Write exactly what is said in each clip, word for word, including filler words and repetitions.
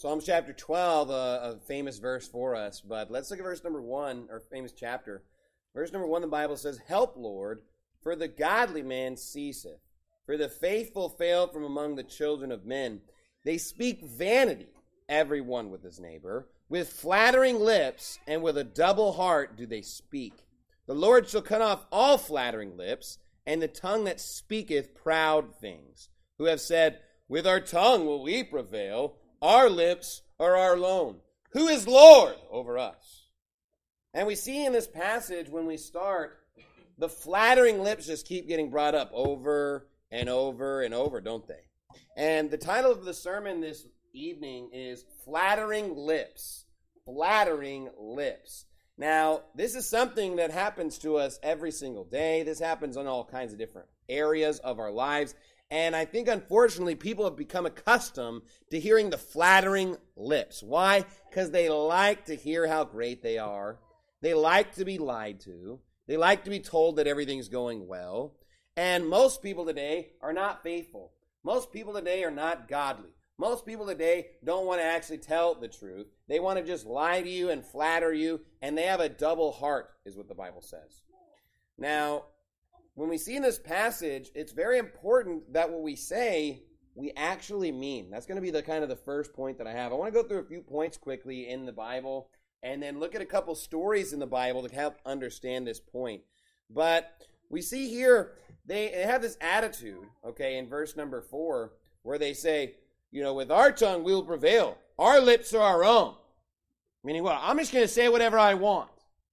Psalms chapter twelve, a, a famous verse for us, but let's look at verse number one, or famous chapter. Verse number one, the Bible says, "Help, Lord, for the godly man ceaseth, for the faithful fail from among the children of men. They speak vanity, every one with his neighbor. With flattering lips and with a double heart do they speak. The Lord shall cut off all flattering lips, and the tongue that speaketh proud things, who have said, With our tongue will we prevail, our lips are our loan. Who is Lord over us?" And we see in this passage, when we start, the flattering lips just keep getting brought up over and over and over, don't they? And the title of the sermon this evening is Flattering Lips. Flattering Lips. Now, this is something that happens to us every single day. This happens in all kinds of different areas of our lives. And I think, unfortunately, people have become accustomed to hearing the flattering lips. Why? Because they like to hear how great they are. They like to be lied to. They like to be told that everything's going well. And most people today are not faithful. Most people today are not godly. Most people today don't want to actually tell the truth. They want to just lie to you and flatter you, and they have a double heart, is what the Bible says. Now, when we see in this passage, it's very important that what we say, we actually mean. That's going to be the kind of the first point that I have. I want to go through a few points quickly in the Bible, and then look at a couple stories in the Bible to help understand this point. But we see here, they have this attitude, okay, in verse number four, where they say, you know, with our tongue we will prevail. Our lips are our own. Meaning, well, I'm just going to say whatever I want.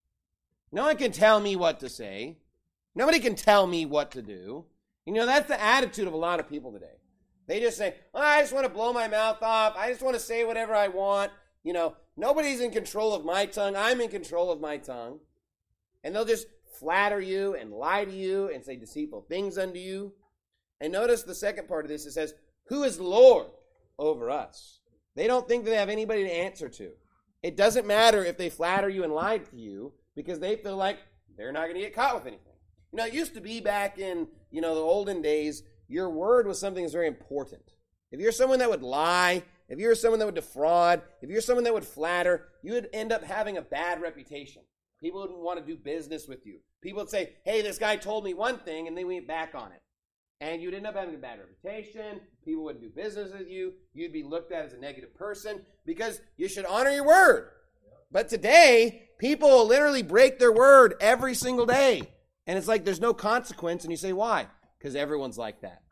No one can tell me what to say. Nobody can tell me what to do. You know, that's the attitude of a lot of people today. They just say, oh, I just want to blow my mouth off. I just want to say whatever I want. You know, nobody's in control of my tongue. I'm in control of my tongue. And they'll just flatter you and lie to you and say deceitful things unto you. And notice the second part of this. It says, who is Lord over us? They don't think they have anybody to answer to. It doesn't matter if they flatter you and lie to you, because they feel like they're not going to get caught with anything. You know, it used to be back in, you know, the olden days, your word was something that's very important. If you're someone that would lie, if you're someone that would defraud, if you're someone that would flatter, you would end up having a bad reputation. People wouldn't want to do business with you. People would say, hey, this guy told me one thing, and then we went back on it. And you'd end up having a bad reputation. People wouldn't do business with you. You'd be looked at as a negative person, because you should honor your word. But today, people will literally break their word every single day. And it's like there's no consequence. And you say, why? Because everyone's like that.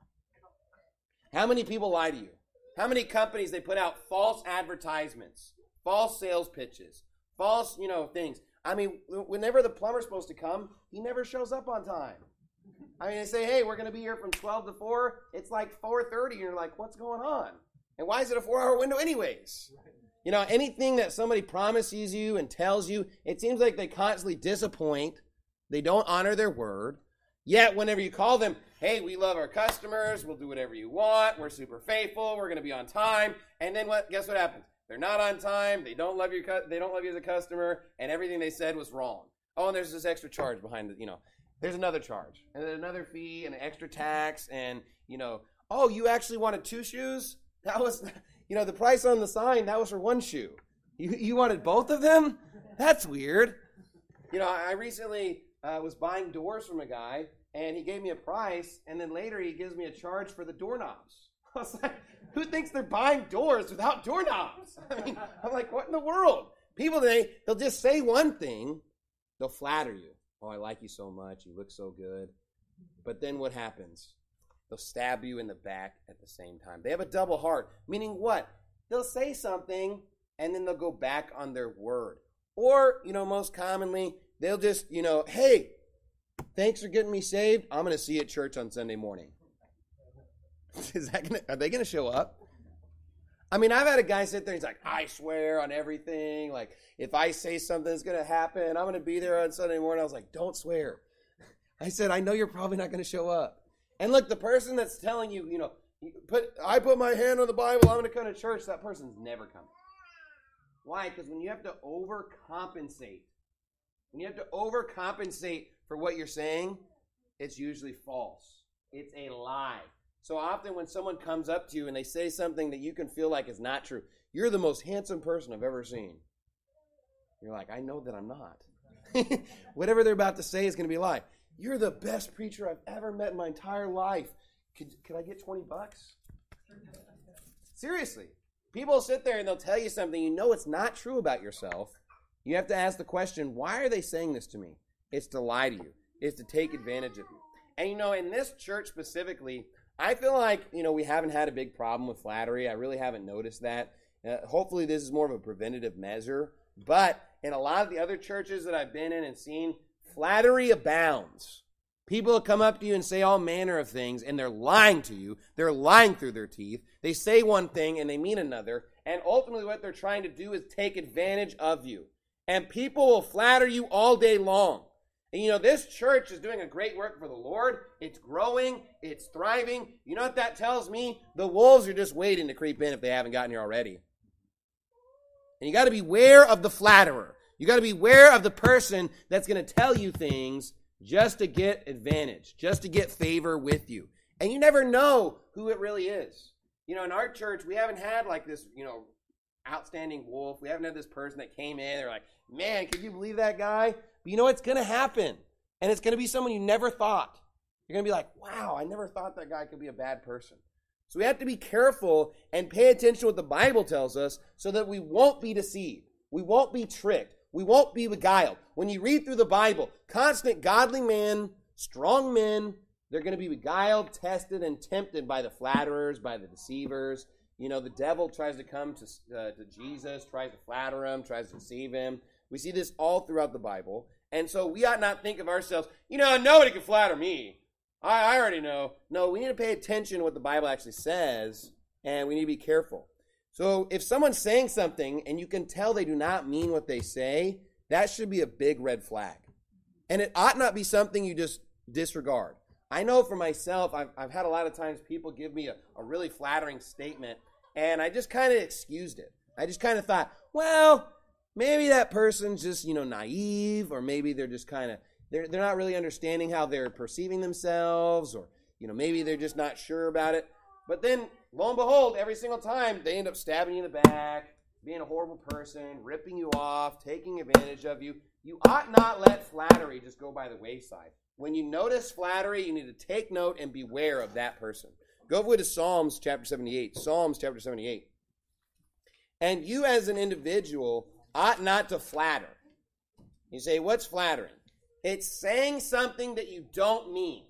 How many people lie to you? How many companies, they put out false advertisements, false sales pitches, false, you know, things. I mean, whenever the plumber's supposed to come, he never shows up on time. I mean, they say, hey, we're going to be here from twelve to four. It's like four thirty. And you're like, what's going on? And why is it a four-hour window anyways? You know, anything that somebody promises you and tells you, it seems like they constantly disappoint. They don't honor their word. Yet, whenever you call them, hey, we love our customers. We'll do whatever you want. We're super faithful. We're going to be on time. And then what? Guess what happens? They're not on time. They don't love your. They don't love you as a customer. And everything they said was wrong. Oh, and there's this extra charge behind it. You know, there's another charge and then another fee and an extra tax. And you know, oh, you actually wanted two shoes? That was, you know, the price on the sign. That was for one shoe. You you wanted both of them? That's weird. You know, I recently uh, was buying doors from a guy, and he gave me a price, and then later he gives me a charge for the doorknobs. I was like, who thinks they're buying doors without doorknobs? I mean, I'm like, what in the world? People today, they'll just say one thing, they'll flatter you. Oh, I like you so much, you look so good. But then what happens? They'll stab you in the back at the same time. They have a double heart, meaning what? They'll say something, and then they'll go back on their word. Or, you know, most commonly, they'll just, you know, hey, thanks for getting me saved. I'm going to see you at church on Sunday morning. Is that gonna, are they going to show up? I mean, I've had a guy sit there, he's like, I swear on everything. Like, if I say something that's going to happen, I'm going to be there on Sunday morning. I was like, don't swear. I said, I know you're probably not going to show up. And look, the person that's telling you, you know, put I put my hand on the Bible, I'm going to come to church, that person's never coming. Why? Because when you have to overcompensate, when you have to overcompensate for what you're saying, it's usually false. It's a lie. So often when someone comes up to you and they say something that you can feel like is not true, you're the most handsome person I've ever seen. You're like, I know that I'm not. Whatever they're about to say is going to be a lie. You're the best preacher I've ever met in my entire life. Could, could I get twenty bucks? Seriously. People sit there and they'll tell you something you know it's not true about yourself. You have to ask the question, why are they saying this to me? It's to lie to you. It's to take advantage of you. And you know, in this church specifically, I feel like, you know, we haven't had a big problem with flattery. I really haven't noticed that. Uh, hopefully this is more of a preventative measure. But in a lot of the other churches that I've been in and seen, flattery abounds. People will come up to you and say all manner of things, and they're lying to you. They're lying through their teeth. They say one thing, and they mean another. And ultimately what they're trying to do is take advantage of you. And people will flatter you all day long. And you know, this church is doing a great work for the Lord. It's growing. It's thriving. You know what that tells me? The wolves are just waiting to creep in if they haven't gotten here already. And you got to beware of the flatterer. You got to beware of the person that's going to tell you things just to get advantage, just to get favor with you. And you never know who it really is. You know, in our church, we haven't had like this, you know, outstanding wolf. We haven't had this person that came in. They're like, man, can you believe that guy? But you know what's going to happen? And it's going to be someone you never thought. You're going to be like, wow, I never thought that guy could be a bad person. So we have to be careful and pay attention to what the Bible tells us so that we won't be deceived. We won't be tricked. We won't be beguiled. When you read through the Bible, constant godly men, strong men, they're going to be beguiled, tested, and tempted by the flatterers, by the deceivers. You know, the devil tries to come to, uh, to Jesus, tries to flatter him, tries to deceive him. We see this all throughout the Bible. And so we ought not think of ourselves, you know, nobody can flatter me. I, I already know. No, we need to pay attention to what the Bible actually says, and we need to be careful. So if someone's saying something and you can tell they do not mean what they say, that should be a big red flag. And it ought not be something you just disregard. I know for myself, I've, I've had a lot of times people give me a, a really flattering statement, and I just kind of excused it. I just kind of thought, well, maybe that person's just, you know, naive, or maybe they're just kind of, they're, they're not really understanding how they're perceiving themselves, or, you know, maybe they're just not sure about it. But then, lo and behold, every single time, they end up stabbing you in the back, being a horrible person, ripping you off, taking advantage of you. You ought not let flattery just go by the wayside. When you notice flattery, you need to take note and beware of that person. Go over to Psalms chapter seventy-eight. Psalms chapter seventy-eight. And you as an individual ought not to flatter. You say, what's flattering? It's saying something that you don't mean.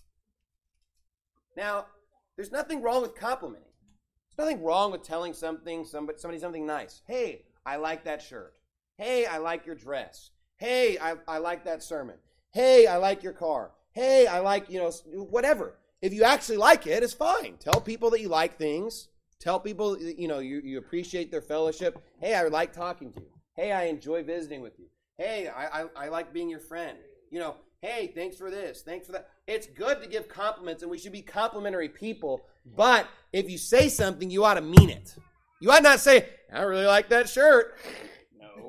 Now, there's nothing wrong with complimenting. There's nothing wrong with telling something, somebody, somebody something nice. Hey, I like that shirt. Hey, I like your dress. Hey, I, I like that sermon. Hey, I like your car. Hey, I like, you know, whatever. If you actually like it, it's fine. Tell people that you like things. Tell people, you know, you, you appreciate their fellowship. Hey, I like talking to you. Hey, I enjoy visiting with you. Hey, I, I, I like being your friend. You know, hey, thanks for this. Thanks for that. It's good to give compliments, and we should be complimentary people. But if you say something, you ought to mean it. You ought not say, I really like that shirt. No.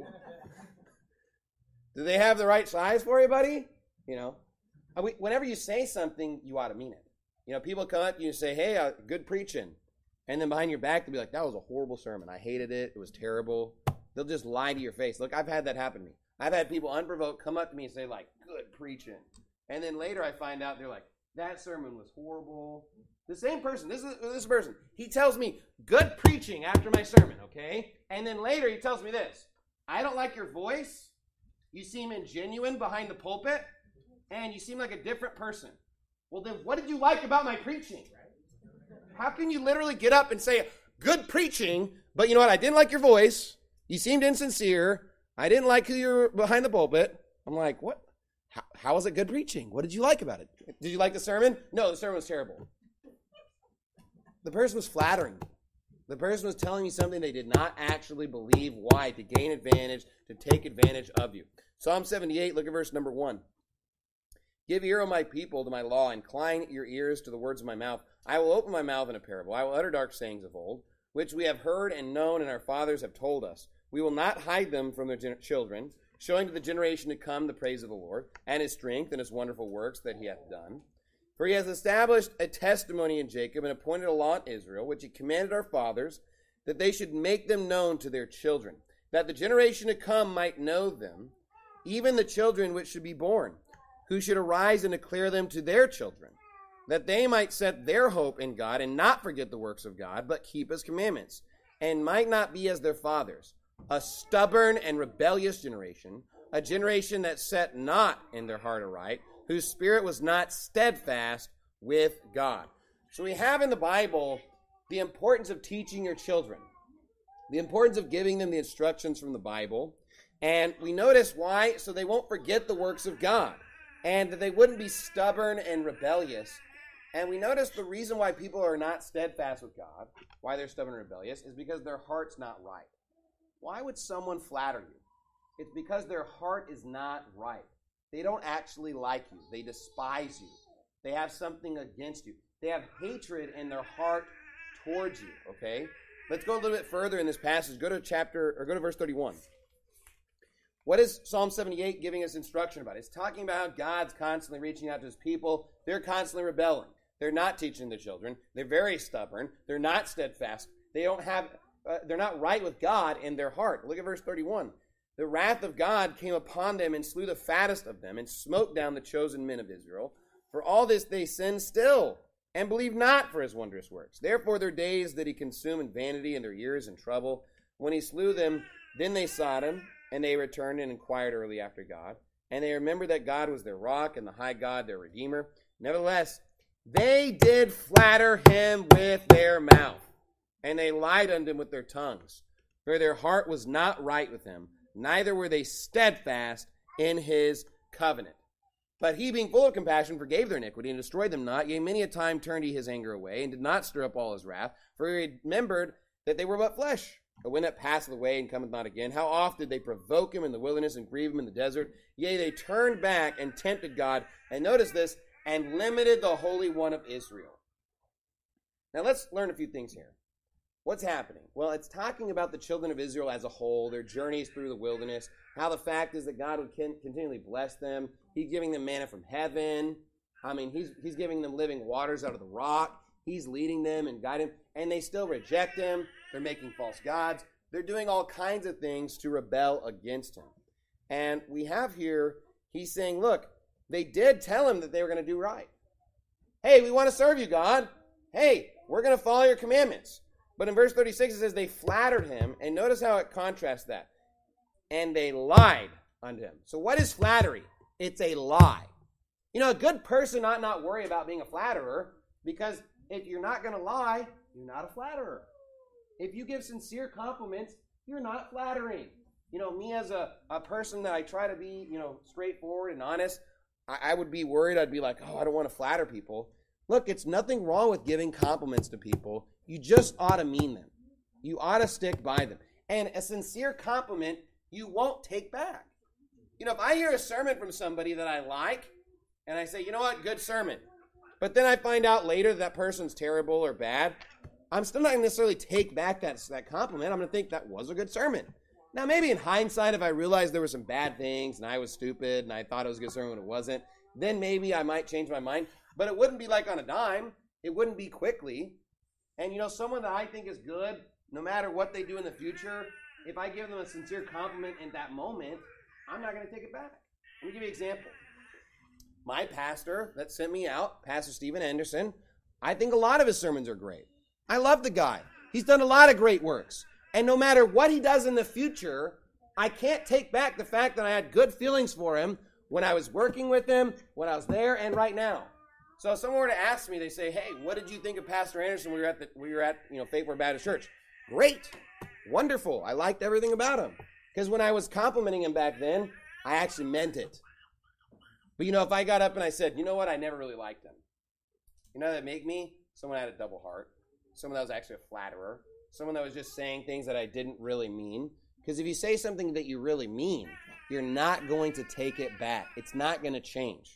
Do they have the right size for you, buddy? You know, whenever you say something, you ought to mean it. You know, people come up to you and say, hey, uh, good preaching. And then behind your back, they'll be like, that was a horrible sermon. I hated it. It was terrible. They'll just lie to your face. Look, I've had that happen to me. I've had people unprovoked come up to me and say, like, good preaching. And then later I find out they're like, that sermon was horrible. The same person, this is this person, he tells me, good preaching after my sermon, okay? And then later he tells me this, I don't like your voice. You seem ingenuine behind the pulpit. And you seem like a different person. Well, then what did you like about my preaching? How can you literally get up and say, good preaching, but you know what? I didn't like your voice. You seemed insincere. I didn't like who you were behind the pulpit. I'm like, what? How, how was it good preaching? What did you like about it? Did you like the sermon? No, the sermon was terrible. The person was flattering me. The person was telling me something they did not actually believe. Why? To gain advantage, to take advantage of you. Psalm seventy-eight, look at verse number one. Give ear, O my people, to my law. Incline your ears to the words of my mouth. I will open my mouth in a parable. I will utter dark sayings of old, which we have heard and known, and our fathers have told us. We will not hide them from their gen- children, showing to the generation to come the praise of the Lord, and his strength, and his wonderful works that he hath done. For he has established a testimony in Jacob and appointed a law in Israel, which he commanded our fathers, that they should make them known to their children, that the generation to come might know them, even the children which should be born, who should arise and declare them to their children, that they might set their hope in God and not forget the works of God, but keep his commandments, and might not be as their fathers, a stubborn and rebellious generation, a generation that set not in their heart aright, whose spirit was not steadfast with God. So we have in the Bible the importance of teaching your children, the importance of giving them the instructions from the Bible, and we notice why, so they won't forget the works of God, and that they wouldn't be stubborn and rebellious. And we notice the reason why people are not steadfast with God, why they're stubborn and rebellious, is because their heart's not right. Why would someone flatter you? It's because their heart is not right. They don't actually like you. They despise you. They have something against you. They have hatred in their heart towards you, okay? Let's go a little bit further in this passage. Go to chapter, or go to verse thirty-one. What is Psalm seventy-eight giving us instruction about? It's talking about how God's constantly reaching out to his people. They're constantly rebelling. They're not teaching the children. They're very stubborn. They're not steadfast. They don't have, uh, they're not right with God in their heart. Look at verse thirty-one. The wrath of God came upon them and slew the fattest of them and smote down the chosen men of Israel. For all this they sinned still and believed not for his wondrous works. Therefore their days did he consume in vanity and their years in trouble. When he slew them, then they sought him, and they returned and inquired early after God. And they remembered that God was their rock and the high God their redeemer. Nevertheless, they did flatter him with their mouth, and they lied unto him with their tongues. For their heart was not right with him, neither were they steadfast in his covenant. But he, being full of compassion, forgave their iniquity and destroyed them not. Yea, many a time turned he his anger away, and did not stir up all his wrath. For he remembered that they were but flesh. But when it passeth away and cometh not again, how oft did they provoke him in the wilderness and grieve him in the desert? Yea, they turned back and tempted God. And notice this, and limited the Holy One of Israel. Now let's learn a few things here. What's happening? Well, it's talking about the children of Israel as a whole, their journeys through the wilderness, how the fact is that God would continually bless them. He's giving them manna from heaven. I mean, he's, he's giving them living waters out of the rock. He's leading them and guiding them, and they still reject him. They're making false gods. They're doing all kinds of things to rebel against him. And we have here, he's saying, look, they did tell him that they were going to do right. Hey, we want to serve you, God. Hey, we're going to follow your commandments. But in verse thirty-six, it says they flattered him. And notice how it contrasts that. And they lied unto him. So what is flattery? It's a lie. You know, a good person ought not worry about being a flatterer, because if you're not going to lie, you're not a flatterer. If you give sincere compliments, you're not flattering. You know, me as a, a person that I try to be, you know, straightforward and honest, I, I would be worried. I'd be like, oh, I don't want to flatter people. Look, it's nothing wrong with giving compliments to people. You just ought to mean them. You ought to stick by them. And a sincere compliment, you won't take back. You know, if I hear a sermon from somebody that I like, and I say, you know what, good sermon, but then I find out later that person's terrible or bad, I'm still not going to necessarily take back that, that compliment. I'm going to think that was a good sermon. Now, maybe in hindsight, if I realized there were some bad things and I was stupid and I thought it was a good sermon when it wasn't, then maybe I might change my mind. But it wouldn't be like on a dime. It wouldn't be quickly. And, you know, someone that I think is good, no matter what they do in the future, if I give them a sincere compliment in that moment, I'm not going to take it back. Let me give you an example. My pastor that sent me out, Pastor Stephen Anderson, I think a lot of his sermons are great. I love the guy. He's done a lot of great works. And no matter what he does in the future, I can't take back the fact that I had good feelings for him when I was working with him, when I was there, and right now. So if someone were to ask me, they say, hey, what did you think of Pastor Anderson when we were at, the, we were at you know, Faithful Baptist Church? Great. Wonderful. I liked everything about him. Because when I was complimenting him back then, I actually meant it. But, you know, if I got up and I said, you know what, I never really liked him. You know what that make me? Someone had a double heart. Someone that was actually a flatterer. Someone that was just saying things that I didn't really mean. Because if you say something that you really mean, you're not going to take it back. It's not going to change.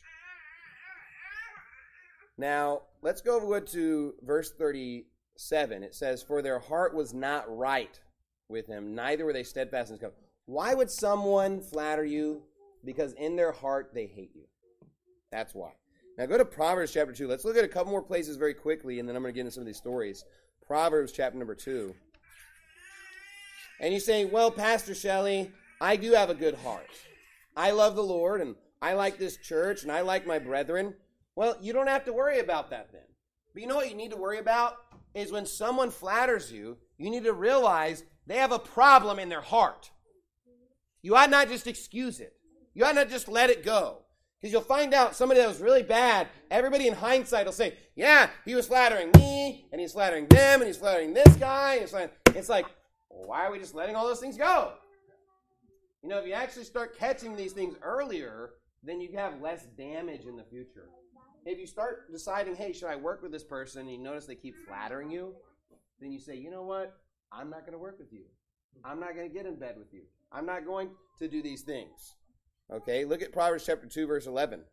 Now, let's go over to verse thirty-seven. It says, for their heart was not right with him, neither were they steadfast in his covenant. Why would someone flatter you? Because in their heart they hate you. That's why. Now go to Proverbs chapter two. Let's look at a couple more places very quickly, and then I'm going to get into some of these stories. Proverbs chapter number two. And you say, well, Pastor Shelley, I do have a good heart. I love the Lord, and I like this church, and I like my brethren. Well, you don't have to worry about that then. But you know what you need to worry about? Is when someone flatters you, you need to realize they have a problem in their heart. You ought not just excuse it. You ought not just let it go. Because you'll find out somebody that was really bad, everybody in hindsight will say, yeah, he was flattering me, and he's flattering them, and he's flattering this guy. And he's flattering. It's like, well, why are we just letting all those things go? You know, if you actually start catching these things earlier, then you have less damage in the future. If you start deciding, hey, should I work with this person, and you notice they keep flattering you, then you say, you know what? I'm not going to work with you. I'm not going to get in bed with you. I'm not going to do these things. Okay, look at Proverbs chapter two, verse eleven.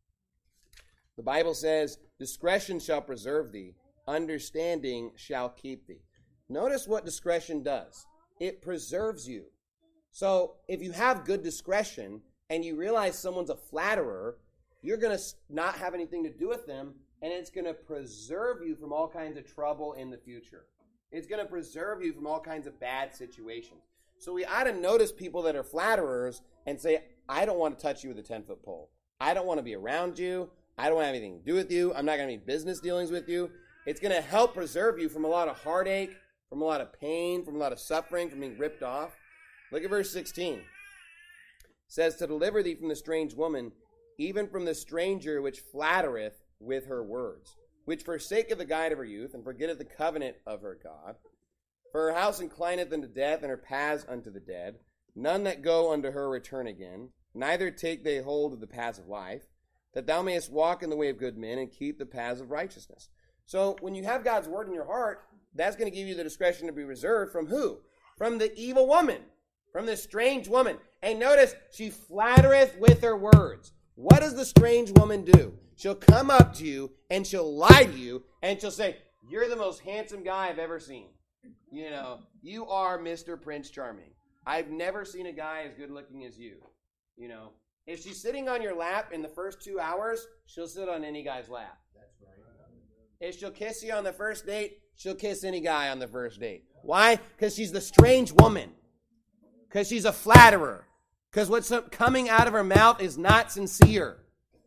The Bible says, discretion shall preserve thee, understanding shall keep thee. Notice what discretion does. It preserves you. So if you have good discretion and you realize someone's a flatterer, you're going to not have anything to do with them, and it's going to preserve you from all kinds of trouble in the future. It's going to preserve you from all kinds of bad situations. So we ought to notice people that are flatterers and say, I don't want to touch you with a ten-foot pole. I don't want to be around you. I don't want to have anything to do with you. I'm not going to have any business dealings with you. It's going to help preserve you from a lot of heartache, from a lot of pain, from a lot of suffering, from being ripped off. Look at verse sixteen. It says, to deliver thee from the strange woman, even from the stranger which flattereth with her words, which forsaketh the guide of her youth, and forgetteth the covenant of her God. For her house inclineth unto death, and her paths unto the dead. None that go unto her return again, neither take they hold of the paths of life, that thou mayest walk in the way of good men, and keep the paths of righteousness. So when you have God's word in your heart, that's going to give you the discretion to be reserved from who? From the evil woman, from the strange woman. And notice, she flattereth with her words. What does the strange woman do? She'll come up to you, and she'll lie to you, and she'll say, you're the most handsome guy I've ever seen. You know, you are Mister Prince Charming. I've never seen a guy as good looking as you. You know, if she's sitting on your lap in the first two hours, she'll sit on any guy's lap. That's right. If she'll kiss you on the first date, she'll kiss any guy on the first date. Why? Because she's the strange woman. Because she's a flatterer. Because what's coming out of her mouth is not sincere.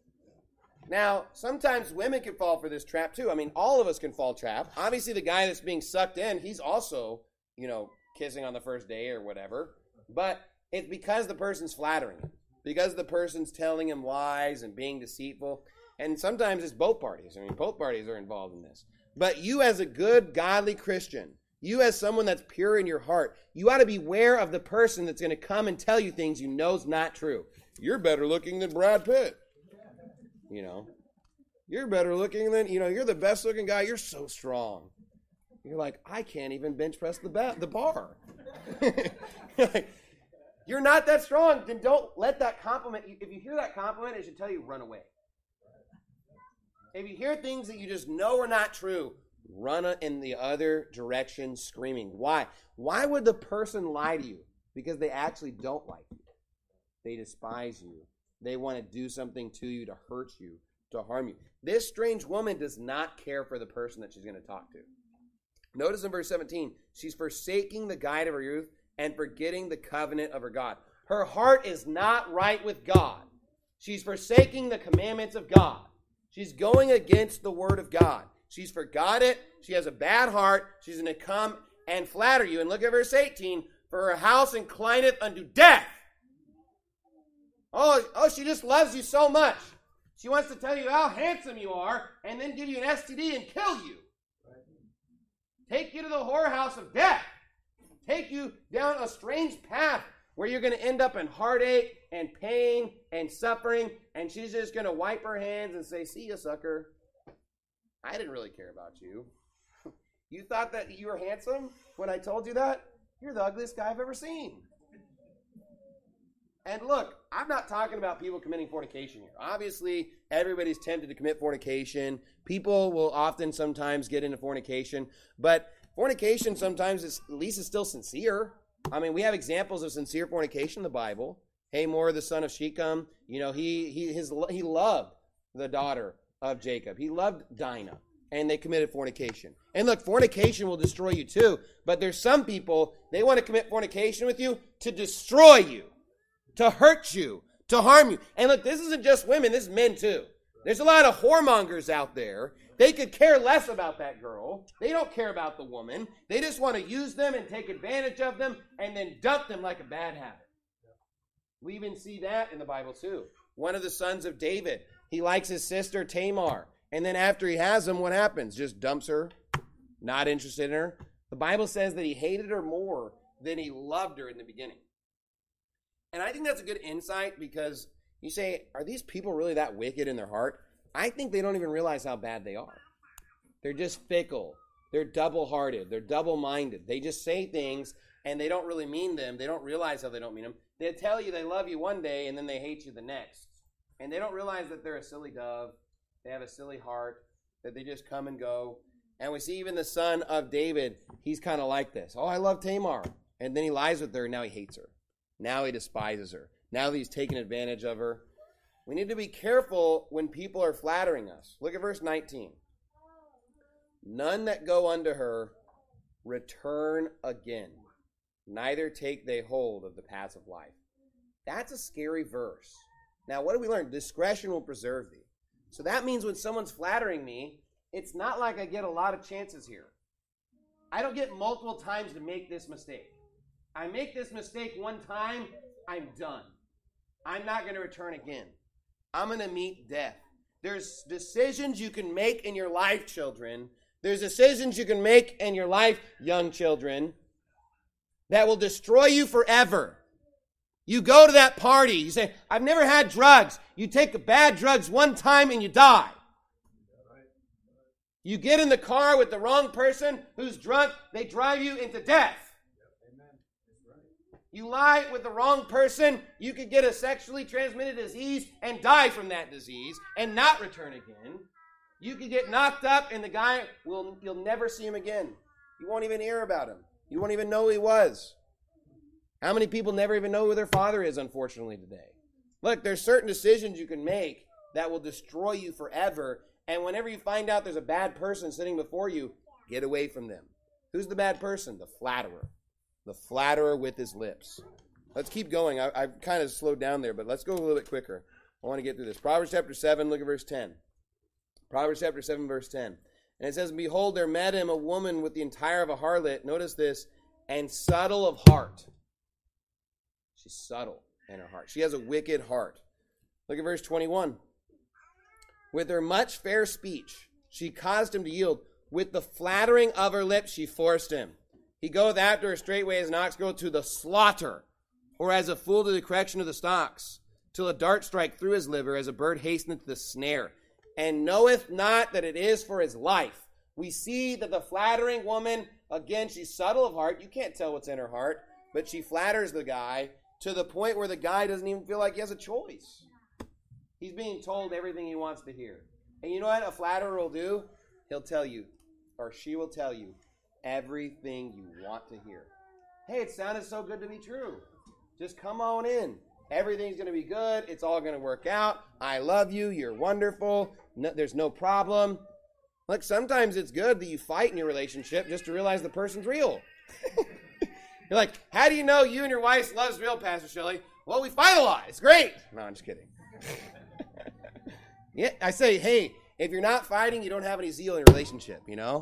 Now, sometimes women can fall for this trap too. I mean, all of us can fall trap. Obviously, the guy that's being sucked in, he's also, you know, kissing on the first day or whatever. But it's because the person's flattering him. Because the person's telling him lies and being deceitful. And sometimes it's both parties. I mean, both parties are involved in this. But you as a good, godly Christian, you as someone that's pure in your heart, you ought to beware of the person that's going to come and tell you things you know is not true. You're better looking than Brad Pitt. You know, you're better looking than, you know, you're the best looking guy. You're so strong. You're like, I can't even bench press the, ba- the bar. You're like, you're not that strong. Then don't let that compliment. If you hear that compliment, it should tell you run away. If you hear things that you just know are not true, run in the other direction screaming. Why? Why would the person lie to you? Because they actually don't like you. They despise you. They want to do something to you to hurt you, to harm you. This strange woman does not care for the person that she's going to talk to. Notice in verse seventeen, she's forsaking the guide of her youth and forgetting the covenant of her God. Her heart is not right with God. She's forsaking the commandments of God. She's going against the word of God. She's forgot it. She has a bad heart. She's going to come and flatter you. And look at verse eighteen. For her house inclineth unto death. Oh, oh, she just loves you so much. She wants to tell you how handsome you are and then give you an S T D and kill you. Take you to the whorehouse of death. Take you down a strange path where you're going to end up in heartache and pain and suffering, and she's just going to wipe her hands and say, see ya, sucker. I didn't really care about you. You thought that you were handsome when I told you that? You're the ugliest guy I've ever seen. And look, I'm not talking about people committing fornication here. Obviously, everybody's tempted to commit fornication. People will often sometimes get into fornication. But fornication sometimes, is, at least, is still sincere. I mean, we have examples of sincere fornication in the Bible. Hamor, the son of Shechem, you know, he he his he loved the daughter of Jacob. He loved Dinah, and they committed fornication. And look, fornication will destroy you too, but there's some people, they want to commit fornication with you to destroy you, to hurt you, to harm you. And look, this isn't just women, this is men too. There's a lot of whoremongers out there. They could care less about that girl. They don't care about the woman. They just want to use them and take advantage of them and then dump them like a bad habit. We even see that in the Bible too. One of the sons of David, he likes his sister Tamar. And then after he has them, what happens? Just dumps her, not interested in her. The Bible says that he hated her more than he loved her in the beginning. And I think that's a good insight because you say, are these people really that wicked in their heart? I think they don't even realize how bad they are. They're just fickle. They're double-hearted. They're double-minded. They just say things and they don't really mean them. They don't realize how they don't mean them. They tell you they love you one day and then they hate you the next. And they don't realize that they're a silly dove. They have a silly heart, that they just come and go. And we see even the son of David, he's kind of like this. Oh, I love Tamar. And then he lies with her and now he hates her. Now he despises her. Now that he's taken advantage of her. We need to be careful when people are flattering us. Look at verse nineteen. None that go unto her return again, neither take they hold of the paths of life. That's a scary verse. Now, what do we learn? Discretion will preserve thee. So that means when someone's flattering me, it's not like I get a lot of chances here. I don't get multiple times to make this mistake. I make this mistake one time, I'm done. I'm not going to return again. I'm going to meet death. There's decisions you can make in your life, children. There's decisions you can make in your life, young children, that will destroy you forever. You go to that party. You say, I've never had drugs. You take the bad drugs one time and you die. You get in the car with the wrong person who's drunk. They drive you into death. You lie with the wrong person, you could get a sexually transmitted disease and die from that disease and not return again. You could get knocked up and the guy, will you'll never see him again. You won't even hear about him. You won't even know who he was. How many people never even know who their father is, unfortunately, today? Look, there's certain decisions you can make that will destroy you forever. And whenever you find out there's a bad person sitting before you, get away from them. Who's the bad person? The flatterer. The flatterer with his lips. Let's keep going. I, I've kind of slowed down there, but let's go a little bit quicker. I want to get through this. Proverbs chapter seven, look at verse ten. Proverbs chapter seven, verse ten. And it says, Behold, there met him a woman with the entire of a harlot. Notice this. And subtle of heart. She's subtle in her heart. She has a wicked heart. Look at verse twenty-one. With her much fair speech, she caused him to yield. With the flattering of her lips, she forced him. He goeth after her straightway as an ox goeth to the slaughter, or as a fool to the correction of the stocks, till a dart strike through his liver, as a bird hasteneth to the snare, and knoweth not that it is for his life. We see that the flattering woman, again, she's subtle of heart. You can't tell what's in her heart, but she flatters the guy to the point where the guy doesn't even feel like he has a choice. He's being told everything he wants to hear. And you know what a flatterer will do? He'll tell you, or she will tell you, everything you want to hear. Hey, it sounded so good to be true. Just come on in. Everything's going to be good. It's all going to work out. I love you. You're wonderful. No, there's no problem. Look, sometimes it's good that you fight in your relationship just to realize the person's real. You're like, how do you know you and your wife's love's real, Pastor Shelley? Well, we fight a lot. It's great. No, I'm just kidding. Yeah, I say, hey, if you're not fighting, you don't have any zeal in your relationship, you know?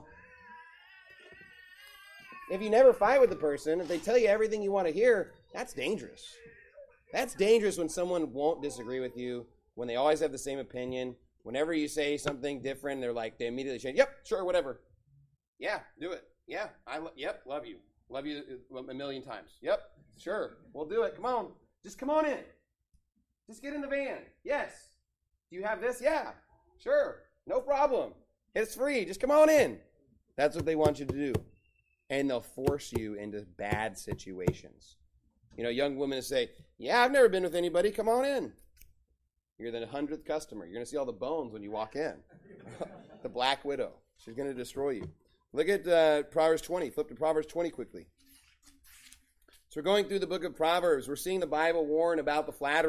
If you never fight with the person, if they tell you everything you want to hear, that's dangerous. That's dangerous when someone won't disagree with you, when they always have the same opinion. Whenever you say something different, they're like, they immediately change. Yep, sure, whatever. Yeah, do it. Yeah, I lo- yep, love you. Love you a million times. Yep, sure, we'll do it. Come on. Just come on in. Just get in the van. Yes. Do you have this? Yeah, sure. No problem. It's free. Just come on in. That's what they want you to do. And they'll force you into bad situations. You know, young women say, yeah, I've never been with anybody. Come on in. You're the hundredth customer. You're going to see all the bones when you walk in. The black widow. She's going to destroy you. Look at uh, Proverbs twenty. Flip to Proverbs twenty quickly. So we're going through the book of Proverbs. We're seeing the Bible warn about the flattery.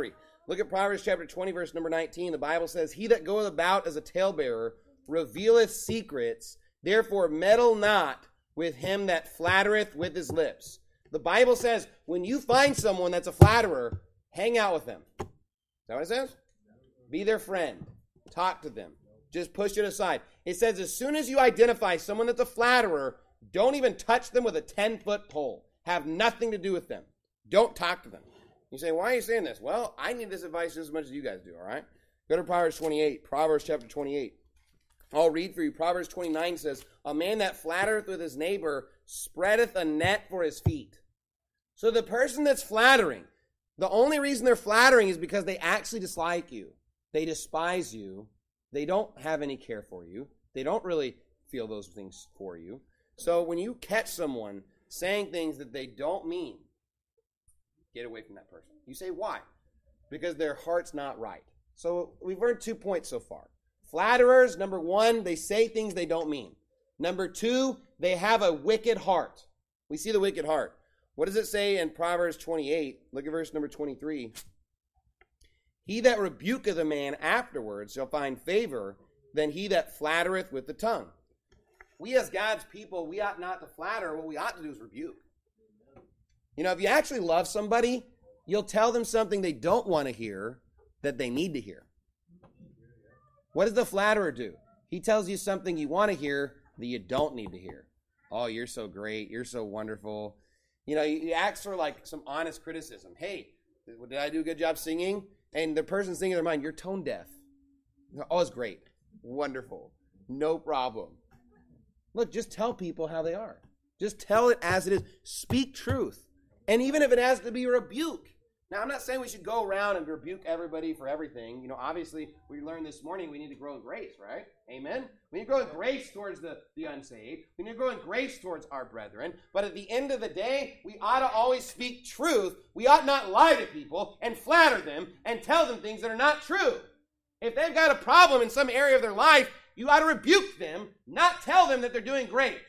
Look at Proverbs chapter twenty, verse number nineteen. The Bible says, he that goeth about as a talebearer revealeth secrets, therefore meddle not with him that flattereth with his lips. The Bible says, when you find someone that's a flatterer, hang out with them. Is that what it says? Be their friend. Talk to them. Just push it aside. It says, as soon as you identify someone that's a flatterer, don't even touch them with a ten-foot pole. Have nothing to do with them. Don't talk to them. You say, why are you saying this? Well, I need this advice just as much as you guys do, all right? Go to Proverbs twenty-eight. Proverbs chapter twenty-eight. I'll read for you. Proverbs twenty-nine says, a man that flattereth with his neighbor spreadeth a net for his feet. So the person that's flattering, the only reason they're flattering is because they actually dislike you. They despise you. They don't have any care for you. They don't really feel those things for you. So when you catch someone saying things that they don't mean, get away from that person. You say, why? Because their heart's not right. So we've learned two points so far. Flatterers, number one, they say things they don't mean. Number two, they have a wicked heart. We see the wicked heart. What does it say in Proverbs twenty-eight? Look at verse number twenty-three. He that rebuketh a man afterwards shall find favor than he that flattereth with the tongue. We as God's people, we ought not to flatter. What we ought to do is rebuke. You know, if you actually love somebody, you'll tell them something they don't want to hear that they need to hear. What does the flatterer do? He tells you something you want to hear that you don't need to hear. Oh, you're so great. You're so wonderful. You know, he asks for like some honest criticism. Hey, did I do a good job singing? And the person's thinking in their mind, you're tone deaf. Oh, it's great. Wonderful. No problem. Look, just tell people how they are. Just tell it as it is. Speak truth. And even if it has to be a rebuke. Now, I'm not saying we should go around and rebuke everybody for everything. You know, obviously, we learned this morning we need to grow in grace, right? Amen? We need to grow in grace towards the, the unsaved. We need to grow in grace towards our brethren. But at the end of the day, we ought to always speak truth. We ought not lie to people and flatter them and tell them things that are not true. If they've got a problem in some area of their life, you ought to rebuke them, not tell them that they're doing great.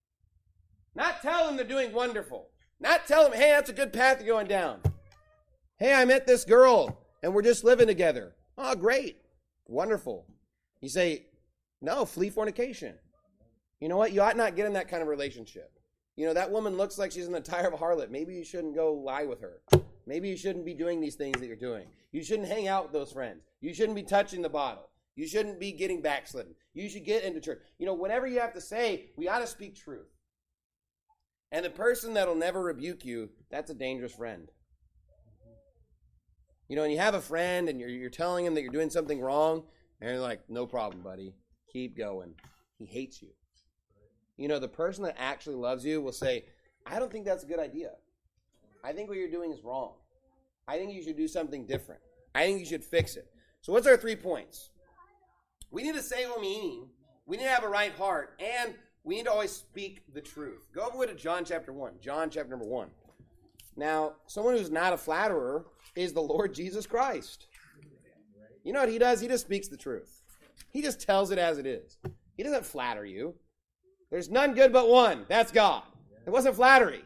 Not tell them they're doing wonderful. Not tell them, hey, that's a good path you're going down. Hey, I met this girl, and we're just living together. Oh, great. Wonderful. You say, no, flee fornication. You know what? You ought not get in that kind of relationship. You know, that woman looks like she's in the tire of a harlot. Maybe you shouldn't go lie with her. Maybe you shouldn't be doing these things that you're doing. You shouldn't hang out with those friends. You shouldn't be touching the bottle. You shouldn't be getting backslidden. You should get into church. You know, whatever you have to say, we ought to speak truth. And the person that'll never rebuke you, that's a dangerous friend. You know, when you have a friend and you're, you're telling him that you're doing something wrong, and you're like, no problem, buddy. Keep going. He hates you. You know, the person that actually loves you will say, I don't think that's a good idea. I think what you're doing is wrong. I think you should do something different. I think you should fix it. So what's our three points? We need to say what we mean. We need to have a right heart. And we need to always speak the truth. Go over to John chapter one. John chapter number one. Now, someone who's not a flatterer is the Lord Jesus Christ. You know what he does? He just speaks the truth. He just tells it as it is. He doesn't flatter you. There's none good but one. That's God. It wasn't flattery.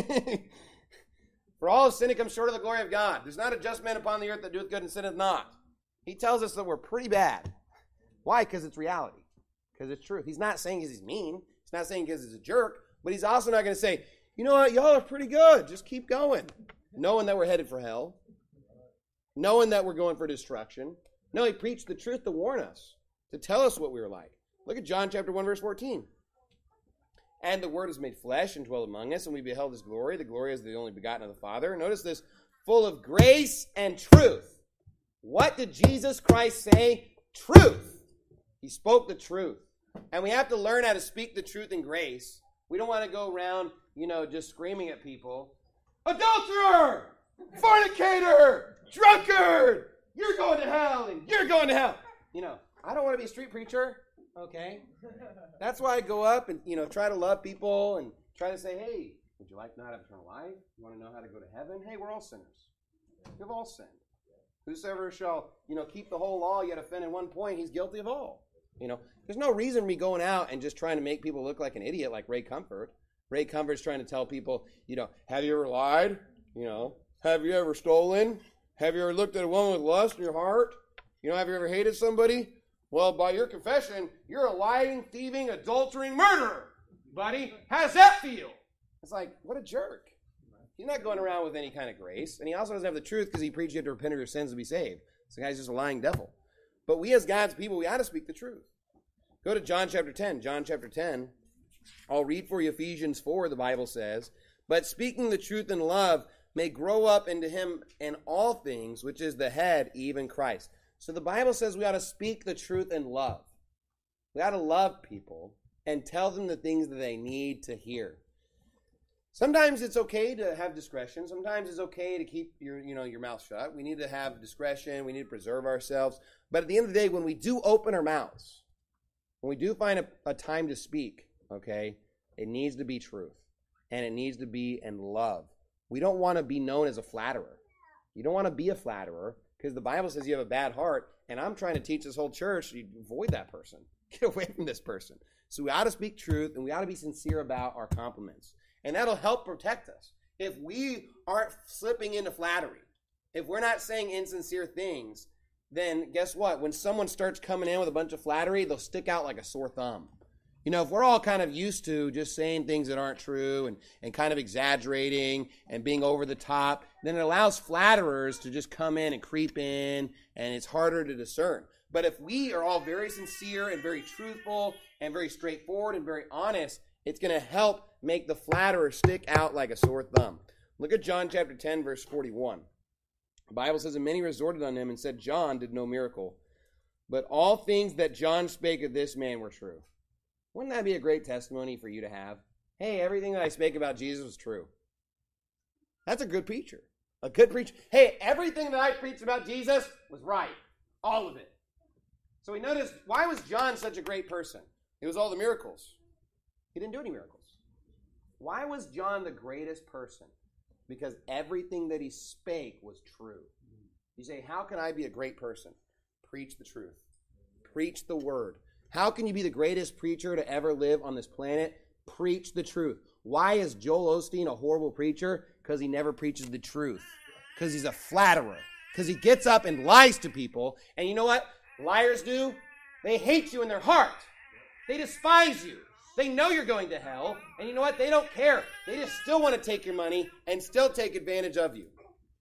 For all of sin, it comes short of the glory of God. There's not a just man upon the earth that doeth good and sinneth not. He tells us that we're pretty bad. Why? Because it's reality. Because it's truth. He's not saying because he's mean. He's not saying because he's a jerk. But he's also not going to say, you know what, y'all are pretty good. Just keep going. Knowing that we're headed for hell. Knowing that we're going for destruction. No, he preached the truth to warn us. To tell us what we were like. Look at John chapter one, verse fourteen. And the Word was made flesh and dwelt among us, and we beheld his glory. The glory is the only begotten of the Father. Notice this, full of grace and truth. What did Jesus Christ say? Truth. He spoke the truth. And we have to learn how to speak the truth in grace. We don't want to go around, you know, just screaming at people. Adulterer! Fornicator! Drunkard! You're going to hell, and you're going to hell. You know, I don't want to be a street preacher. Okay? That's why I go up and, you know, try to love people and try to say, hey, would you like not have eternal life? You want to know how to go to heaven? Hey, we're all sinners. We've all sinned. Whosoever shall, you know, keep the whole law yet offend in one point, he's guilty of all. You know, there's no reason me going out and just trying to make people look like an idiot like Ray Comfort. Ray Comfort's trying to tell people, you know, have you ever lied? You know, have you ever stolen? Have you ever looked at a woman with lust in your heart? You know, have you ever hated somebody? Well, by your confession, you're a lying, thieving, adultering murderer, buddy. How does that feel? It's like, what a jerk. He's not going around with any kind of grace. And he also doesn't have the truth because he preached you have to repent of your sins to be saved. So the guy's just a lying devil. But we as God's people, we ought to speak the truth. Go to John chapter ten. John chapter ten. I'll read for you Ephesians four, the Bible says. But speaking the truth in love may grow up into him in all things, which is the head, even Christ. So the Bible says we ought to speak the truth in love. We ought to love people and tell them the things that they need to hear. Sometimes it's okay to have discretion. Sometimes it's okay to keep your, you know, your mouth shut. We need to have discretion. We need to preserve ourselves. But at the end of the day, when we do open our mouths, when we do find a, a time to speak, okay, it needs to be truth. And it needs to be in love. We don't want to be known as a flatterer. You don't want to be a flatterer because the Bible says you have a bad heart. And I'm trying to teach this whole church, you avoid that person. Get away from this person. So we ought to speak truth and we ought to be sincere about our compliments. And that'll help protect us. If we aren't slipping into flattery, if we're not saying insincere things, then guess what? When someone starts coming in with a bunch of flattery, they'll stick out like a sore thumb. You know, if we're all kind of used to just saying things that aren't true and, and kind of exaggerating and being over the top, then it allows flatterers to just come in and creep in, and it's harder to discern. But if we are all very sincere and very truthful and very straightforward and very honest, it's going to help make the flatterer stick out like a sore thumb. Look at John chapter ten, verse forty-one. The Bible says, and many resorted on him and said, John did no miracle, but all things that John spake of this man were true. Wouldn't that be a great testimony for you to have? Hey, everything that I spake about Jesus was true. That's a good preacher. A good preacher. Hey, everything that I preached about Jesus was right. All of it. So we noticed, why was John such a great person? It was all the miracles. He didn't do any miracles. Why was John the greatest person? Because everything that he spake was true. You say, how can I be a great person? Preach the truth. Preach the word. How can you be the greatest preacher to ever live on this planet? Preach the truth. Why is Joel Osteen a horrible preacher? Because he never preaches the truth. Because he's a flatterer. Because he gets up and lies to people. And you know what liars do? They hate you in their heart. They despise you. They know you're going to hell. And you know what? They don't care. They just still want to take your money and still take advantage of you.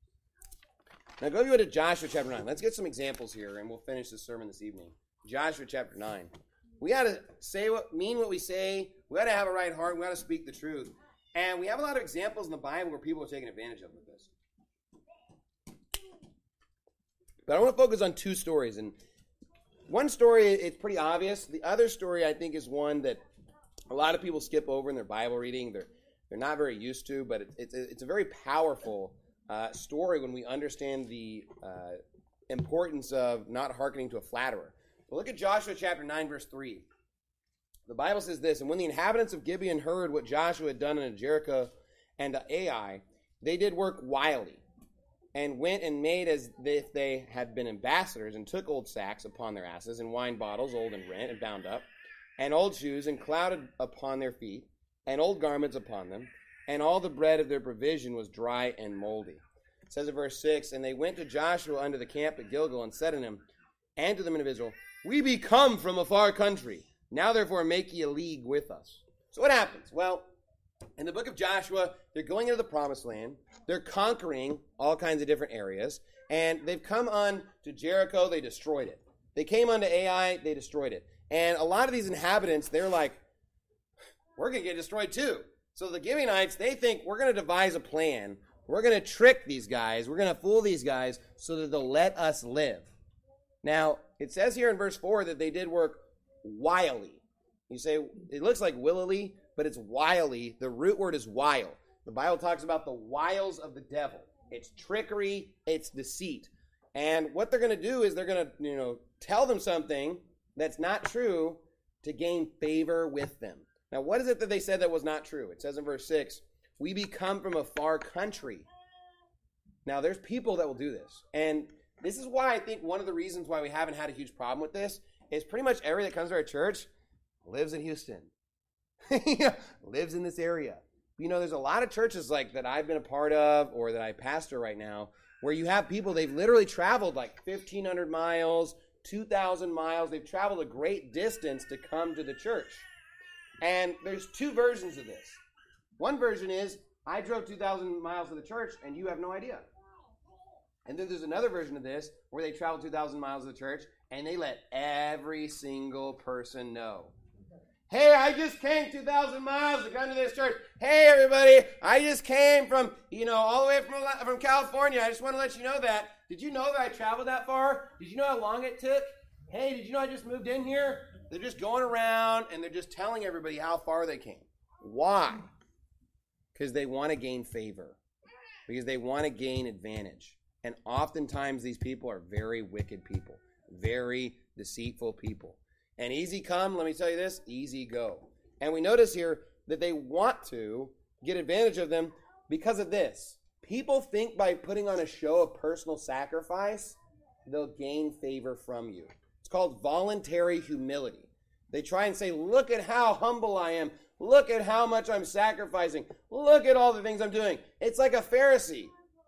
Now go to Joshua chapter nine. Let's get some examples here and we'll finish this sermon this evening. Joshua chapter nine. We got to say what, mean what we say. We got to have a right heart. We got to speak the truth. And we have a lot of examples in the Bible where people are taking advantage of this. But I want to focus on two stories. And one story, it's pretty obvious. The other story, I think, is one that a lot of people skip over in their Bible reading. They're they're not very used to, but it, it's, it's a very powerful uh, story when we understand the uh, importance of not hearkening to a flatterer. But look at Joshua chapter nine, verse three. The Bible says this, and when the inhabitants of Gibeon heard what Joshua had done in Jericho and to Ai, they did work wily, and went and made as if they had been ambassadors, and took old sacks upon their asses, and wine bottles, old and rent, and bound up, and old shoes, and clouded upon their feet, and old garments upon them, and all the bread of their provision was dry and moldy. It says in verse six, and they went to Joshua unto the camp at Gilgal, and said unto him, and to the men of Israel, we be come from a far country. Now therefore make ye a league with us. So what happens? Well, in the book of Joshua, they're going into the promised land. They're conquering all kinds of different areas. And they've come on to Jericho. They destroyed it. They came onto Ai. They destroyed it. And a lot of these inhabitants, they're like, we're going to get destroyed too. So the Gibeonites, they think we're going to devise a plan. We're going to trick these guys. We're going to fool these guys so that they'll let us live. Now, it says here in verse four that they did work wily. You say, it looks like willily, but it's wily. The root word is wile. The Bible talks about the wiles of the devil. It's trickery, it's deceit. And what they're going to do is they're going to, you know, tell them something that's not true to gain favor with them. Now, what is it that they said that was not true? It says in verse six, we be come from a far country. Now, there's people that will do this. And this is why I think one of the reasons why we haven't had a huge problem with this is pretty much everybody that comes to our church lives in Houston, lives in this area. You know, there's a lot of churches like that I've been a part of or that I pastor right now where you have people, they've literally traveled like fifteen hundred miles, two thousand miles. They've traveled a great distance to come to the church. And there's two versions of this. One version is, I drove two thousand miles to the church and you have no idea. And then there's another version of this where they travel two thousand miles to the church and they let every single person know. Hey, I just came two thousand miles to come to this church. Hey, everybody, I just came from, you know, all the way from, from California. I just want to let you know that. Did you know that I traveled that far? Did you know how long it took? Hey, did you know I just moved in here? They're just going around and they're just telling everybody how far they came. Why? Because they want to gain favor. Because they want to gain advantage. And oftentimes these people are very wicked people. Very deceitful people. And easy come, let me tell you this, easy go. And we notice here that they want to get advantage of them because of this. People think by putting on a show of personal sacrifice, they'll gain favor from you. It's called voluntary humility. They try and say, look at how humble I am. Look at how much I'm sacrificing. Look at all the things I'm doing. It's like a Pharisee.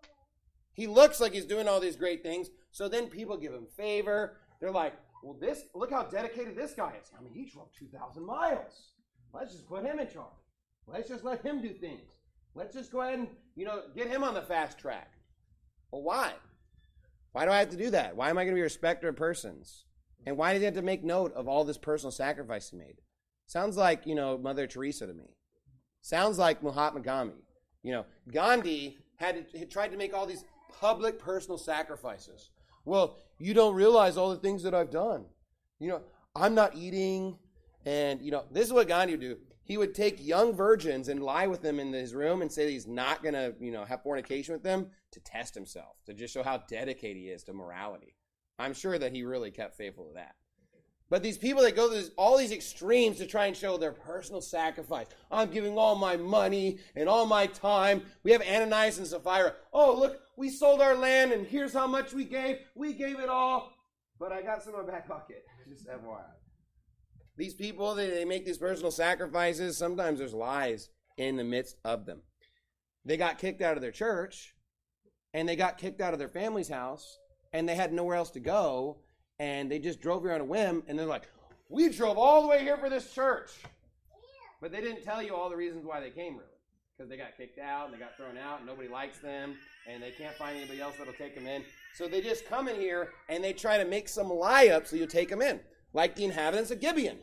He looks like he's doing all these great things. So then people give him favor. They're like, well, this, look how dedicated this guy is. I mean, he drove two thousand miles. Let's just put him in charge. Let's just let him do things. Let's just go ahead and, you know, get him on the fast track. Well, why? Why do I have to do that? Why am I going to be a respecter of persons? And why did he have to make note of all this personal sacrifice he made? Sounds like, you know, Mother Teresa to me. Sounds like Mahatma Gandhi. You know, Gandhi had, had tried to make all these public personal sacrifices. Well, you don't realize all the things that I've done. You know, I'm not eating. And, you know, this is what Gandhi would do. He would take young virgins and lie with them in his room and say that he's not going to, you know, have fornication with them to test himself, to just show how dedicated he is to morality. I'm sure that he really kept faithful to that. But these people that go to this, all these extremes to try and show their personal sacrifice. I'm giving all my money and all my time. We have Ananias and Sapphira. Oh, look, we sold our land and here's how much we gave. We gave it all. But I got some in my back pocket. Just F Y I. These people, they, they make these personal sacrifices. Sometimes there's lies in the midst of them. They got kicked out of their church. And they got kicked out of their family's house. And they had nowhere else to go. And they just drove here on a whim, and they're like, we drove all the way here for this church. But they didn't tell you all the reasons why they came, really. Because they got kicked out, and they got thrown out, and nobody likes them, and they can't find anybody else that'll take them in. So they just come in here, and they try to make some lie up so you take them in. Like the inhabitants of Gibeon.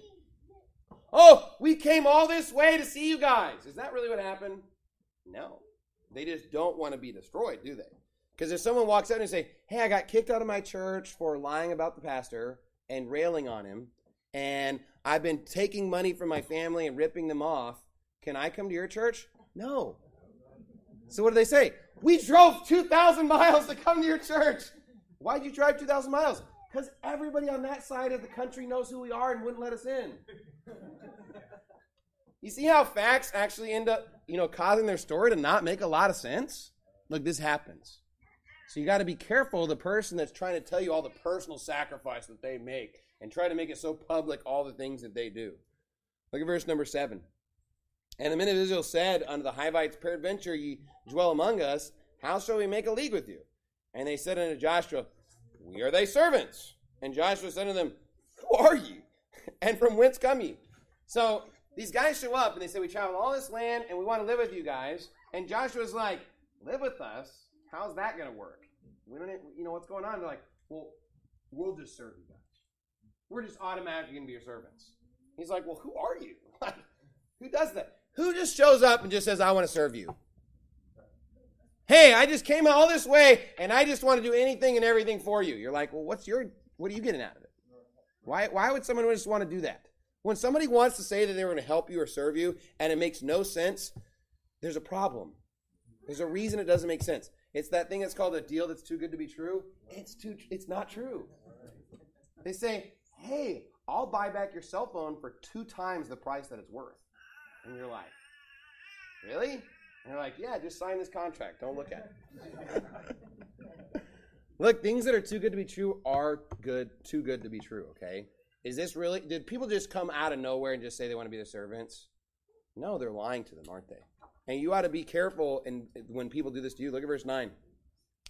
Oh, we came all this way to see you guys. Is that really what happened? No. They just don't want to be destroyed, do they? Because if someone walks out and say, hey, I got kicked out of my church for lying about the pastor and railing on him, and I've been taking money from my family and ripping them off, can I come to your church? No. So what do they say? We drove two thousand miles to come to your church. Why'd you drive two thousand miles? Because everybody on that side of the country knows who we are and wouldn't let us in. You see how facts actually end up, you know, causing their story to not make a lot of sense? Look, this happens. So you got to be careful of the person that's trying to tell you all the personal sacrifice that they make and try to make it so public, all the things that they do. Look at verse number seven. And the men of Israel said unto the Hivites, peradventure ye dwell among us, how shall we make a league with you? And they said unto Joshua, we are thy servants. And Joshua said unto them, who are ye? And from whence come ye? So these guys show up and they say, we travel all this land and we want to live with you guys. And Joshua's like, live with us? How's that going to work? We don't, you know, what's going on? They're like, well, we'll just serve you guys. We're just automatically going to be your servants. He's like, well, who are you? Who does that? Who just shows up and just says, I want to serve you? Hey, I just came all this way, and I just want to do anything and everything for you. You're like, well, what's your, what are you getting out of it? Why, why would someone just want to do that? When somebody wants to say that they're going to help you or serve you, and it makes no sense, there's a problem. There's a reason it doesn't make sense. It's that thing that's called a deal that's too good to be true. It's too. It's not true. They say, hey, I'll buy back your cell phone for two times the price that it's worth. And you're like, really? And they're like, yeah, just sign this contract. Don't look at it. Look, things that are too good to be true are good, too good to be true, okay? Is this really, did people just come out of nowhere and just say they want to be the servants? No, they're lying to them, aren't they? And you ought to be careful and when people do this to you. Look at verse nine.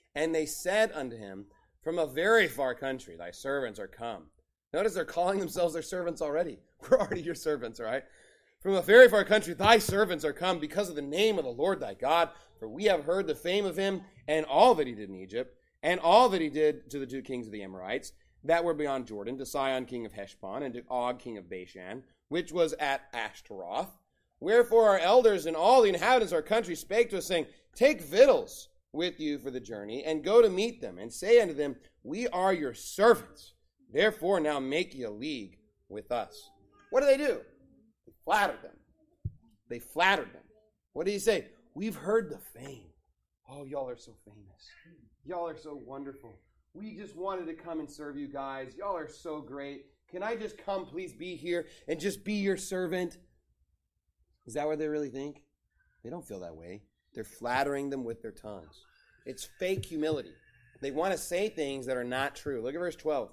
And they said unto him, from a very far country thy servants are come. Notice they're calling themselves their servants already. We're already your servants, right? From a very far country thy servants are come because of the name of the Lord thy God. For we have heard the fame of him and all that he did in Egypt, and all that he did to the two kings of the Amorites that were beyond Jordan, to Sihon king of Heshbon, and to Og king of Bashan, which was at Ashtaroth. Wherefore our elders and all the inhabitants of our country spake to us, saying, take victuals with you for the journey, and go to meet them, and say unto them, we are your servants. Therefore now make ye a league with us. What do they do? They flattered them. They flattered them. What did he say? We've heard the fame. Oh, y'all are so famous. Y'all are so wonderful. We just wanted to come and serve you guys. Y'all are so great. Can I just come, please be here, and just be your servant? Is that what they really think? They don't feel that way. They're flattering them with their tongues. It's fake humility. They want to say things that are not true. Look at verse twelve.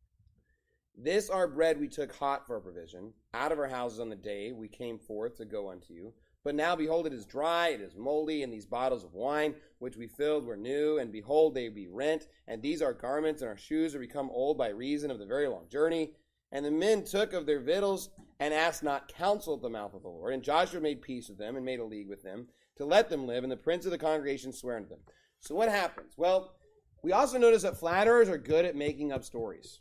This our bread we took hot for our provision, out of our houses on the day we came forth to go unto you. But now, behold, it is dry, it is moldy, and these bottles of wine which we filled were new, and behold, they be rent, and these our garments and our shoes are become old by reason of the very long journey. And the men took of their victuals, and asked not counsel at the mouth of the Lord. And Joshua made peace with them, and made a league with them, to let them live, and the prince of the congregation sware unto them. So what happens? Well, we also notice that flatterers are good at making up stories.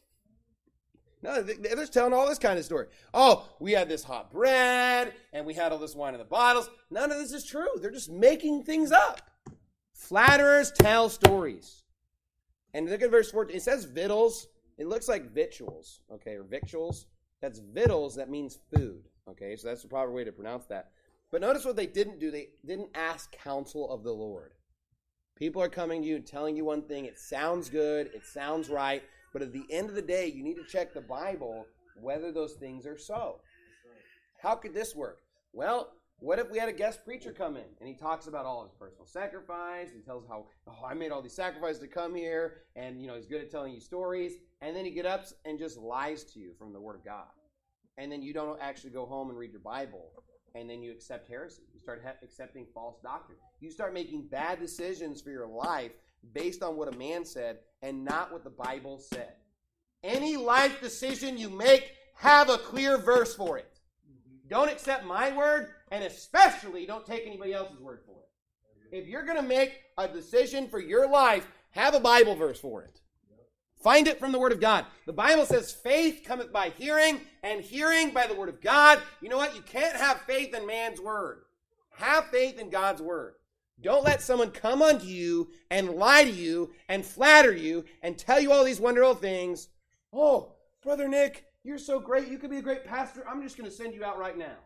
No, they're just telling all this kind of story. Oh, we had this hot bread, and we had all this wine in the bottles. None of this is true. They're just making things up. Flatterers tell stories. And look at verse fourteen. It says victuals. It looks like victuals, okay, or victuals. That's victuals. That means food, okay? So that's the proper way to pronounce that. But notice what they didn't do. They didn't ask counsel of the Lord. People are coming to you and telling you one thing. It sounds good. It sounds right. But at the end of the day, you need to check the Bible whether those things are so. How could this work? Well, what if we had a guest preacher come in and he talks about all his personal sacrifice and tells how, oh, I made all these sacrifices to come here, and you know he's good at telling you stories, and then he gets up and just lies to you from the Word of God. And then you don't actually go home and read your Bible, and then you accept heresy. You start he- accepting false doctrine. You start making bad decisions for your life based on what a man said and not what the Bible said. Any life decision you make, have a clear verse for it. Don't accept my word, and especially don't take anybody else's word for it. If you're going to make a decision for your life, have a Bible verse for it. Find it from the Word of God. The Bible says faith cometh by hearing, and hearing by the Word of God. You know what? You can't have faith in man's word. Have faith in God's word. Don't let someone come unto you and lie to you and flatter you and tell you all these wonderful things. Oh, Brother Nick, you're so great. You could be a great pastor. I'm just going to send you out right now.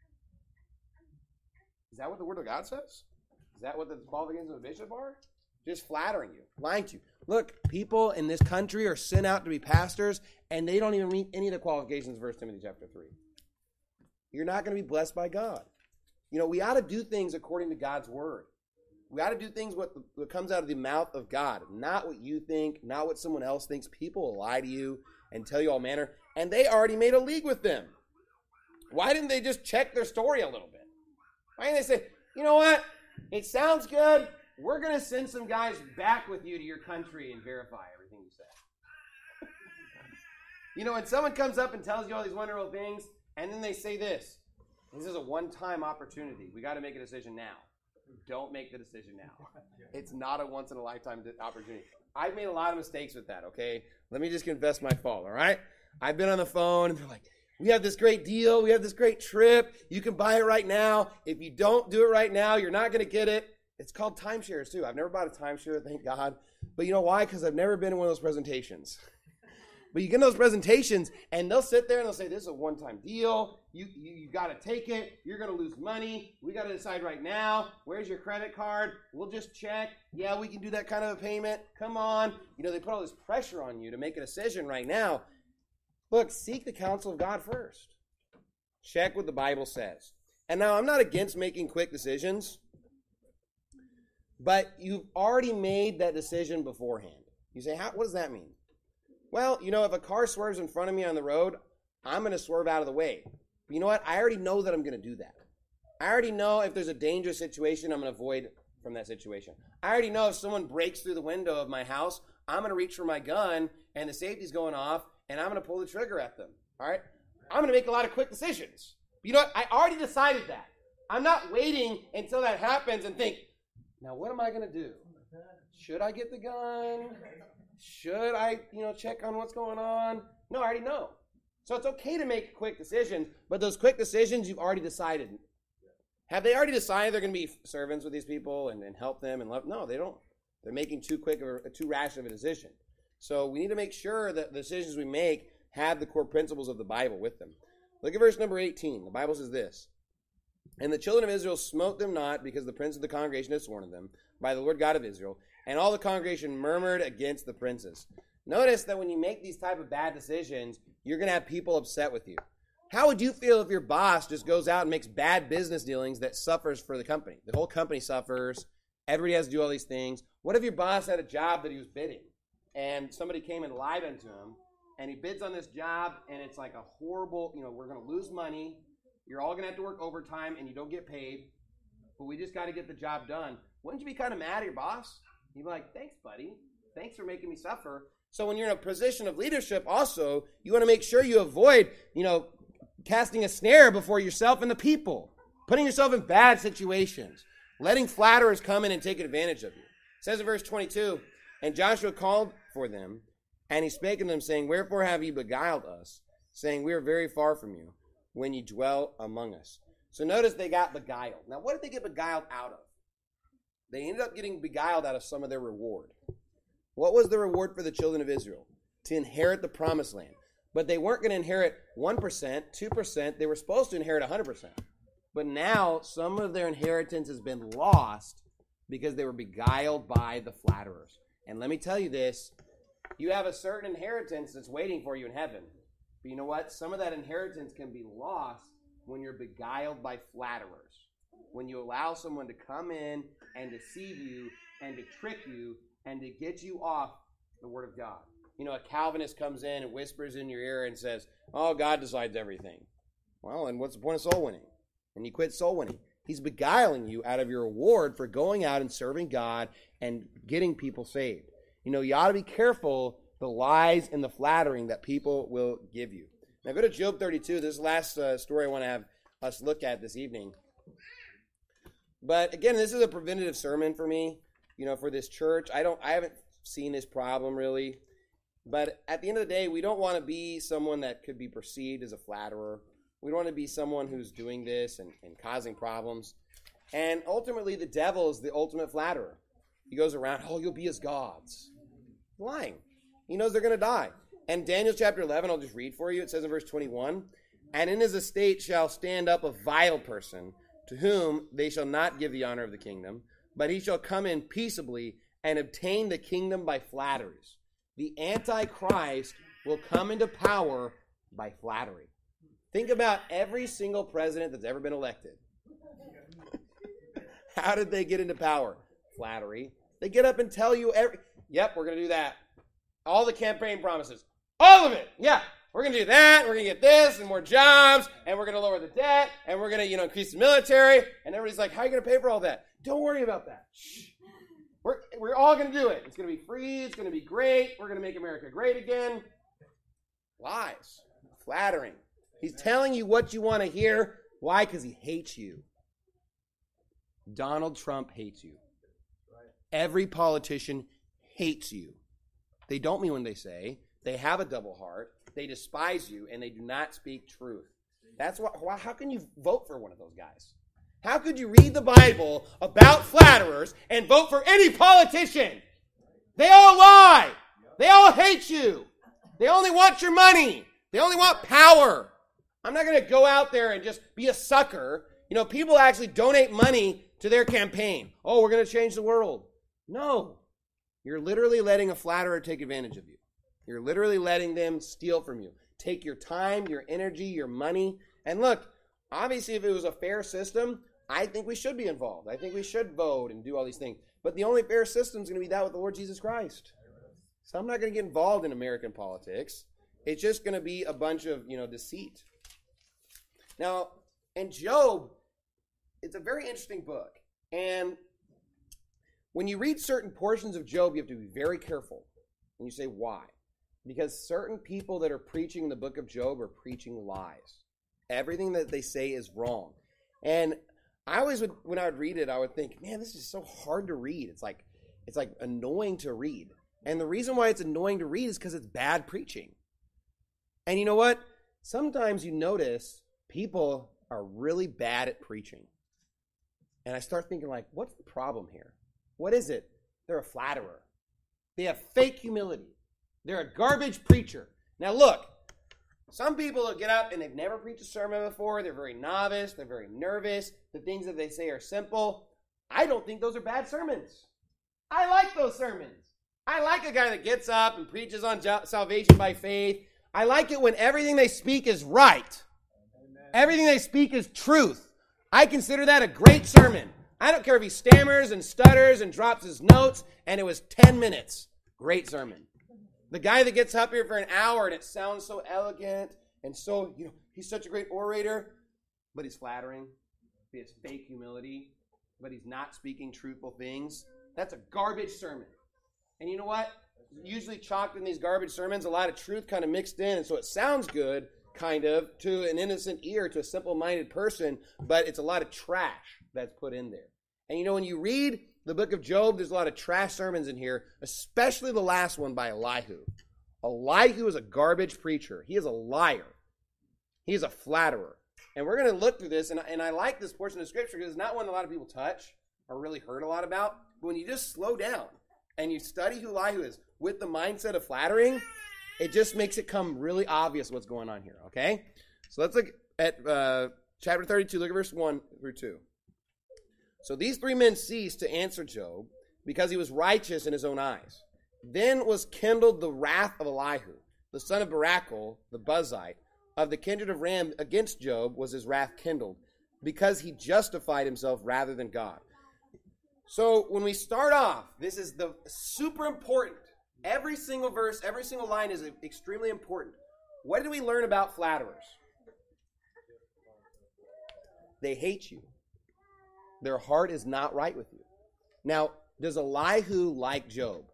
Is that what the Word of God says? Is that what the qualifications of a bishop are? Just flattering you, lying to you. Look, people in this country are sent out to be pastors, and they don't even meet any of the qualifications of First Timothy chapter three. You're not going to be blessed by God. You know, we ought to do things according to God's word. We ought to do things what, what comes out of the mouth of God, not what you think, not what someone else thinks. People will lie to you and tell you all manner, and they already made a league with them. Why didn't they just check their story a little bit? Why didn't they say, you know what, it sounds good. We're going to send some guys back with you to your country and verify everything you said. You know, when someone comes up and tells you all these wonderful things, and then they say this, this is a one-time opportunity. We got to make a decision now. Don't make the decision now. It's not a once-in-a-lifetime opportunity. I've made a lot of mistakes with that, okay? Let me just confess my fault, all right? I've been on the phone, and they're like, we have this great deal. We have this great trip. You can buy it right now. If you don't do it right now, you're not going to get it. It's called timeshares, too. I've never bought a timeshare, thank God. But you know why? Because I've never been in one of those presentations. But you get in those presentations, and they'll sit there and they'll say, this is a one-time deal. You you, you got to take it. You're going to lose money. We got to decide right now. Where's your credit card? We'll just check. Yeah, we can do that kind of a payment. Come on. You know, they put all this pressure on you to make a decision right now. Look, seek the counsel of God first. Check what the Bible says. And now, I'm not against making quick decisions, but you've already made that decision beforehand. You say, How, what does that mean? Well, you know, if a car swerves in front of me on the road, I'm going to swerve out of the way. But you know what? I already know that I'm going to do that. I already know if there's a dangerous situation, I'm going to avoid from that situation. I already know if someone breaks through the window of my house, I'm going to reach for my gun, and the safety's going off, and I'm going to pull the trigger at them. All right? I'm going to make a lot of quick decisions. You know what? I already decided that. I'm not waiting until that happens and think, now what am I going to do? Should I get the gun? Should I, you know, check on what's going on? No, I already know. So it's okay to make quick decisions, but those quick decisions you've already decided. Have they already decided they're going to be servants with these people and, and help them and love? No, they don't. They're making too quick of a, too rash of a decision. So we need to make sure that the decisions we make have the core principles of the Bible with them. Look at verse number eighteen. The Bible says this. And the children of Israel smote them not, because the prince of the congregation had sworn to them, by the Lord God of Israel. And all the congregation murmured against the princes. Notice that when you make these type of bad decisions, you're going to have people upset with you. How would you feel if your boss just goes out and makes bad business dealings that suffers for the company? The whole company suffers. Everybody has to do all these things. What if your boss had a job that he was bidding, and somebody came and lied unto him, and he bids on this job, and it's like a horrible, you know, we're going to lose money. You're all going to have to work overtime, and you don't get paid, but we just got to get the job done. Wouldn't you be kind of mad at your boss? You'd be like, thanks, buddy. Thanks for making me suffer. So when you're in a position of leadership also, you want to make sure you avoid, you know, casting a snare before yourself and the people, putting yourself in bad situations, letting flatterers come in and take advantage of you. It says in verse twenty-two, and Joshua called for them, and he spake unto them, saying, wherefore have ye beguiled us, saying, we are very far from you, when ye dwell among us. So notice they got beguiled. Now, what did they get beguiled out of? They ended up getting beguiled out of some of their reward. What was the reward for the children of Israel? To inherit the promised land. But they weren't going to inherit one percent, two percent. They were supposed to inherit one hundred percent. But now some of their inheritance has been lost because they were beguiled by the flatterers. And let me tell you this. You have a certain inheritance that's waiting for you in heaven. But you know what? Some of that inheritance can be lost when you're beguiled by flatterers. When you allow someone to come in and deceive you and to trick you and to get you off the Word of God. You know, a Calvinist comes in and whispers in your ear and says, oh, God decides everything. Well, and what's the point of soul winning? And you quit soul winning. He's beguiling you out of your reward for going out and serving God and getting people saved. You know, you ought to be careful the lies and the flattering that people will give you. Now go to Job thirty-two. This is the last uh, story I want to have us look at this evening. But again, this is a preventative sermon for me, you know, for this church. I don't, I haven't seen this problem really. But at the end of the day, we don't want to be someone that could be perceived as a flatterer. We don't want to be someone who's doing this and, and causing problems. And ultimately, the devil is the ultimate flatterer. He goes around, oh, you'll be as gods. Lying. He knows they're going to die. And Daniel chapter eleven, I'll just read for you. It says in verse twenty-one, and in his estate shall stand up a vile person, to whom they shall not give the honor of the kingdom, but he shall come in peaceably and obtain the kingdom by flatteries. The Antichrist will come into power by flattery. Think about every single president that's ever been elected. How did they get into power? Flattery. They get up and tell you, every, yep, we're going to do that. All the campaign promises. All of it. Yeah, we're going to do that. We're going to get this and more jobs, and we're going to lower the debt, and we're going to, you know, increase the military. And everybody's like, how are you going to pay for all that? Don't worry about that. Shh. We're, we're all going to do it. It's going to be free. It's going to be great. We're going to make America great again. Lies. Flattering. He's telling you what you want to hear. Why? Because he hates you. Donald Trump hates you. Every politician hates you. They don't mean when they say. They have a double heart. They despise you, and they do not speak truth. That's why. How can you vote for one of those guys? How could you read the Bible about flatterers and vote for any politician? They all lie. They all hate you. They only want your money. They only want power. I'm not going to go out there and just be a sucker. You know, people actually donate money to their campaign. Oh, we're going to change the world. No. You're literally letting a flatterer take advantage of you. You're literally letting them steal from you. Take your time, your energy, your money. And look, obviously if it was a fair system, I think we should be involved. I think we should vote and do all these things. But the only fair system is going to be that with the Lord Jesus Christ. So I'm not going to get involved in American politics. It's just going to be a bunch of, you know, deceit. Now, in Job, it's a very interesting book. And when you read certain portions of Job, you have to be very careful. And you say, why? Because certain people that are preaching the book of Job are preaching lies. Everything that they say is wrong. And I always would, when I would read it, I would think, man, this is so hard to read. It's like, it's like annoying to read. And the reason why it's annoying to read is because it's bad preaching. And you know what? Sometimes you notice people are really bad at preaching. And I start thinking, like, what's the problem here? What is it? They're a flatterer. They have fake humility. They're a garbage preacher. Now look, some people will get up and they've never preached a sermon before. They're very novice. They're very nervous. The things that they say are simple. I don't think those are bad sermons. I like those sermons. I like a guy that gets up and preaches on salvation by faith. I like it when everything they speak is right. Amen. Everything they speak is truth. I consider that a great sermon. I don't care if he stammers and stutters and drops his notes, and it was ten minutes. Great sermon. The guy that gets up here for an hour and it sounds so elegant and so, you know, he's such a great orator, but he's flattering. He has fake humility, but he's not speaking truthful things. That's a garbage sermon. And you know what? Usually chalked in these garbage sermons, a lot of truth kind of mixed in, and so it sounds good, kind of, to an innocent ear, to a simple-minded person, but it's a lot of trash that's put in there. And you know, when you read the book of Job, there's a lot of trash sermons in here, especially the last one by Elihu. Elihu is a garbage preacher. He is a liar. He is a flatterer. And we're going to look through this, and, and I like this portion of Scripture because it's not one a lot of people touch or really heard a lot about. But when you just slow down and you study who Elihu is with the mindset of flattering, it just makes it come really obvious what's going on here, okay? So let's look at uh, chapter thirty-two. Look at verse one through two. So these three men ceased to answer Job because he was righteous in his own eyes. Then was kindled the wrath of Elihu, the son of Barachel, the Buzite, of the kindred of Ram. Against Job was his wrath kindled, because he justified himself rather than God. So when we start off, this is the super important. Every single verse, every single line is extremely important. What did we learn about flatterers? They hate you. Their heart is not right with you. Now, does Elihu like Job?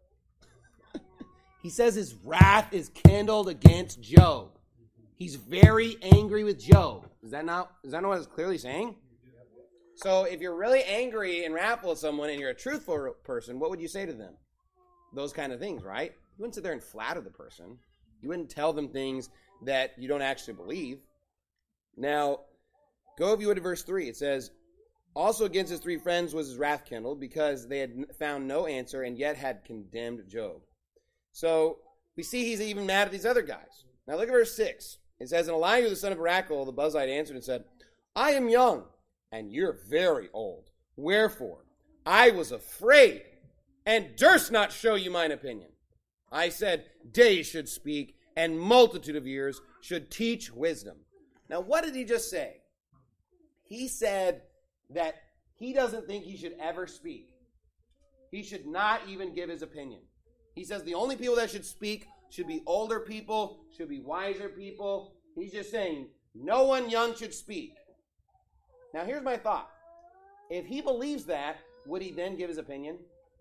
He says his wrath is kindled against Job. He's very angry with Job. Is that not, is that not what it's clearly saying? So if you're really angry and wrathful at someone and you're a truthful person, what would you say to them? Those kind of things, right? You wouldn't sit there and flatter the person. You wouldn't tell them things that you don't actually believe. Now, go if you would to verse three. It says, also against his three friends was his wrath kindled, because they had found no answer and yet had condemned Job. So we see he's even mad at these other guys. Now look at verse six. It says, and Elihu the son of Barachel, the Buzite, answered and said, I am young, and you're very old. Wherefore, I was afraid, and durst not show you mine opinion. I said, days should speak, and multitude of years should teach wisdom. Now what did he just say? He said that he doesn't think he should ever speak. He should not even give his opinion. He says the only people that should speak should be older people, should be wiser people. He's just saying no one young should speak. Now here's my thought. If he believes that, would he then give his opinion?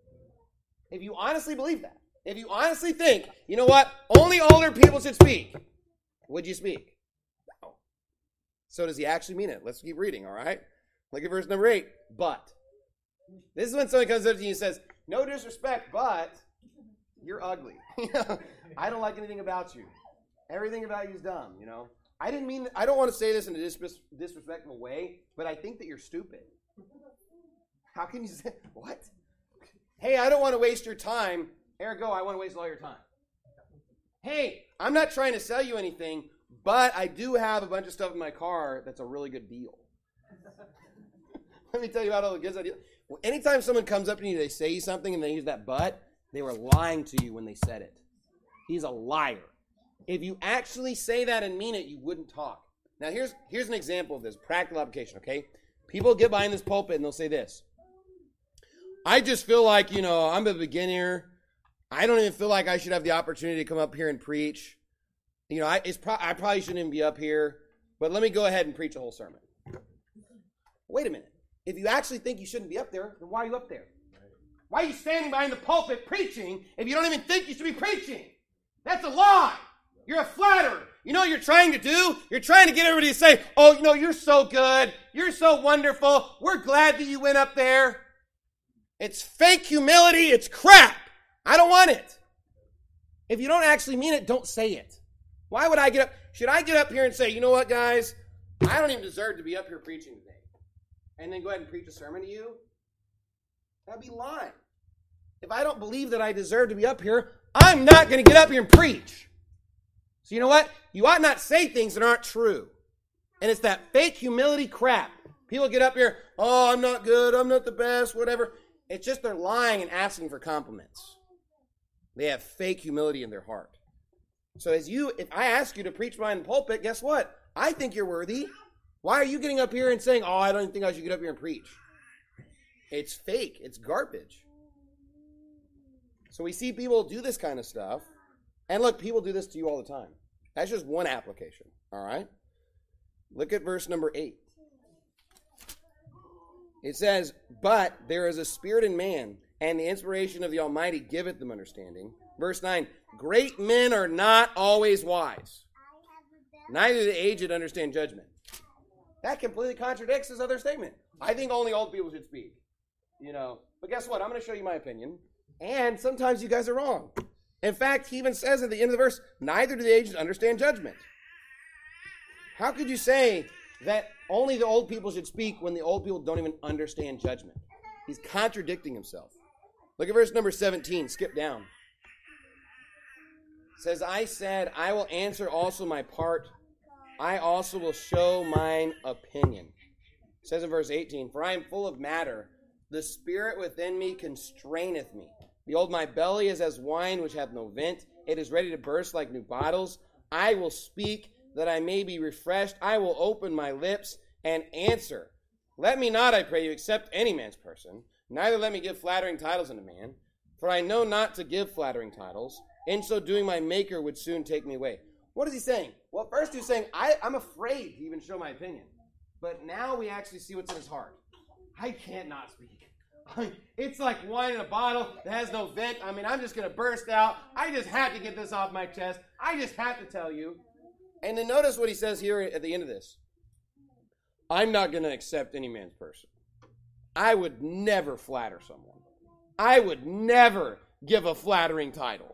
If you honestly believe that, if you honestly think, you know what, only older people should speak, would you speak? No. So does he actually mean it? Let's keep reading, all right? Look at verse number eight. But. This is when someone comes up to you and says, no disrespect, but you're ugly. I don't like anything about you. Everything about you is dumb, you know. I didn't mean, I don't want to say this in a dis- disrespectful way, but I think that you're stupid. How can you say, what? Hey, I don't want to waste your time. Ergo, I want to waste all your time. Hey, I'm not trying to sell you anything, but I do have a bunch of stuff in my car that's a really good deal. Let me tell you about all the good stuff. Well, anytime someone comes up to you, they say something and they use that but, they were lying to you when they said it. He's a liar. If you actually say that and mean it, you wouldn't talk. Now, here's, here's an example of this, practical application, okay? People get behind this pulpit and they'll say this. I just feel like, you know, I'm a beginner. I don't even feel like I should have the opportunity to come up here and preach. You know, I, it's pro- I probably shouldn't even be up here, but let me go ahead and preach a whole sermon. Wait a minute. If you actually think you shouldn't be up there, then why are you up there? Why are you standing behind the pulpit preaching if you don't even think you should be preaching? That's a lie. You're a flatterer. You know what you're trying to do? You're trying to get everybody to say, oh, you know, you're so good. You're so wonderful. We're glad that you went up there. It's fake humility. It's crap. I don't want it. If you don't actually mean it, don't say it. Why would I get up? Should I get up here and say, you know what, guys? I don't even deserve to be up here preaching today. And then go ahead and preach a sermon to you? That'd be lying. If I don't believe that I deserve to be up here, I'm not going to get up here and preach. So you know what? You ought not say things that aren't true. And it's that fake humility crap. People get up here, oh, I'm not good, I'm not the best, whatever. It's just they're lying and asking for compliments. They have fake humility in their heart. So as you, if I ask you to preach behind the pulpit, guess what? I think you're worthy. Why are you getting up here and saying, oh, I don't even think I should get up here and preach? It's fake. It's garbage. So we see people do this kind of stuff. And look, people do this to you all the time. That's just one application. All right? Look at verse number eight. It says, but there is a spirit in man, and the inspiration of the Almighty giveth them understanding. Verse nine, great men are not always wise. Neither the aged understand judgment. That completely contradicts his other statement. I think only old people should speak. You know, but guess what? I'm going to show you my opinion. And sometimes you guys are wrong. In fact, he even says at the end of the verse, neither do the aged understand judgment. How could you say that only the old people should speak when the old people don't even understand judgment? He's contradicting himself. Look at verse number seventeen. Skip down. It says, I said, I will answer also my part. I also will show mine opinion. It says in verse eighteen, for I am full of matter. The spirit within me constraineth me. Behold, my belly is as wine which hath no vent. It is ready to burst like new bottles. I will speak that I may be refreshed. I will open my lips and answer. Let me not, I pray you, accept any man's person. Neither let me give flattering titles unto man. For I know not to give flattering titles. In so doing, my Maker would soon take me away. What is he saying? Well, first he's saying, I, I'm afraid to even show my opinion. But now we actually see what's in his heart. I can't not speak. I mean, it's like wine in a bottle that has no vent. I mean, I'm just going to burst out. I just have to get this off my chest. I just have to tell you. And then notice what he says here at the end of this. I'm not going to accept any man's person. I would never flatter someone. I would never give a flattering title.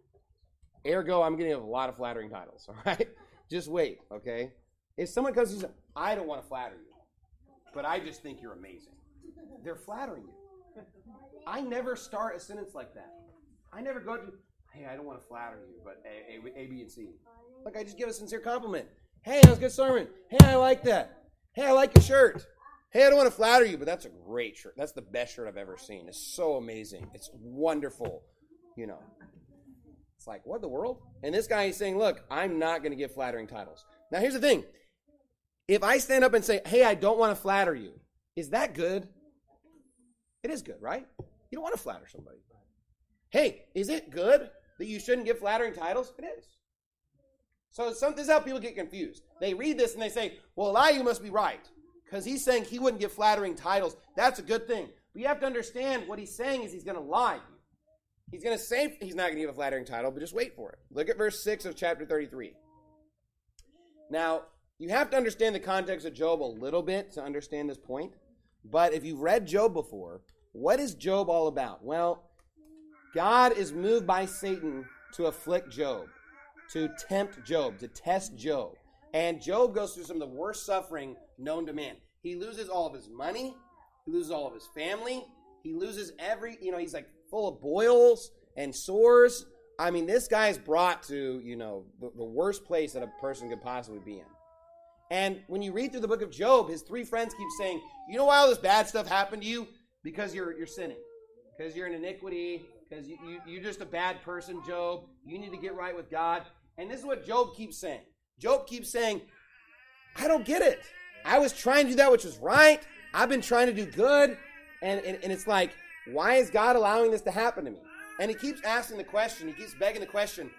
Ergo, I'm going to give a lot of flattering titles, all right? Just wait, okay? If someone comes and says, I don't want to flatter you, but I just think you're amazing. They're flattering you. I never start a sentence like that. I never go to, hey, I don't want to flatter you, but A, A, A B, and C. Look, I just give a sincere compliment. Hey, that was a good sermon. Hey, I like that. Hey, I like your shirt. Hey, I don't want to flatter you, but that's a great shirt. That's the best shirt I've ever seen. It's so amazing. It's wonderful. You know. It's like, what in the world? And this guy is saying, look, I'm not going to give flattering titles. Now, here's the thing. If I stand up and say, hey, I don't want to flatter you, is that good? It is good, right? You don't want to flatter somebody. Hey, is it good that you shouldn't give flattering titles? It is. So some, this is how people get confused. They read this and they say, well, Elihu must be right because he's saying he wouldn't give flattering titles. That's a good thing. But you have to understand what he's saying is he's going to lie. He's going to say he's not going to give a flattering title, but just wait for it. Look at verse six of chapter thirty-three. Now, you have to understand the context of Job a little bit to understand this point. But if you've read Job before, what is Job all about? Well, God is moved by Satan to afflict Job, to tempt Job, to test Job. And Job goes through some of the worst suffering known to man. He loses all of his money. He loses all of his family. He loses every, you know, he's like full of boils and sores. I mean, this guy is brought to, you know, the, the worst place that a person could possibly be in. And when you read through the book of Job, his three friends keep saying, you know why all this bad stuff happened to you? Because you're you're sinning. Because you're in iniquity. Because you, you, you're just a bad person, Job. You need to get right with God. And this is what Job keeps saying. Job keeps saying, I don't get it. I was trying to do that which was right. I've been trying to do good. And, and, and it's like, why is God allowing this to happen to me? And he keeps asking the question. He keeps begging the question.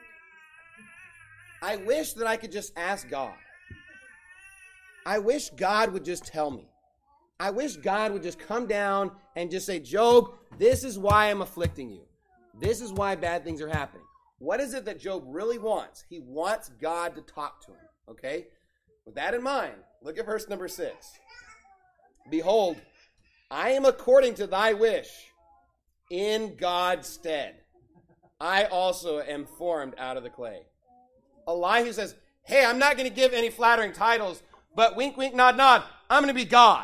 I wish that I could just ask God. I wish God would just tell me. I wish God would just come down and just say, Job, this is why I'm afflicting you. This is why bad things are happening. What is it that Job really wants? He wants God to talk to him, okay? With that in mind, look at verse number six. Behold, I am according to thy wish in God's stead. I also am formed out of the clay. Elihu says, hey, I'm not going to give any flattering titles, but wink, wink, nod, nod, I'm going to be God.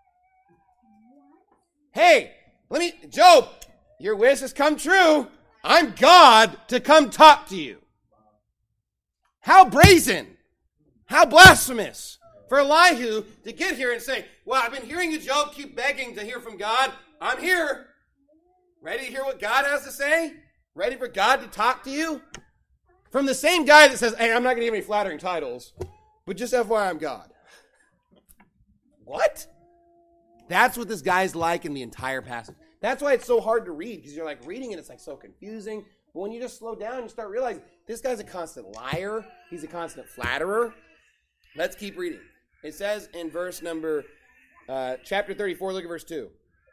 Hey, let me, Job, your wish has come true. I'm God to come talk to you. How brazen, how blasphemous for Elihu to get here and say, well, I've been hearing you, Job, keep begging to hear from God. I'm here. Ready to hear what God has to say? Ready for God to talk to you? From the same guy that says, hey, I'm not going to give any flattering titles, but just F Y I, I'm God. What? That's what this guy's like in the entire passage. That's why it's so hard to read, because you're like reading it, it's like so confusing. But when you just slow down, you start realizing this guy's a constant liar. He's a constant flatterer. Let's keep reading. It says in verse number, uh, chapter thirty-four, look at verse two.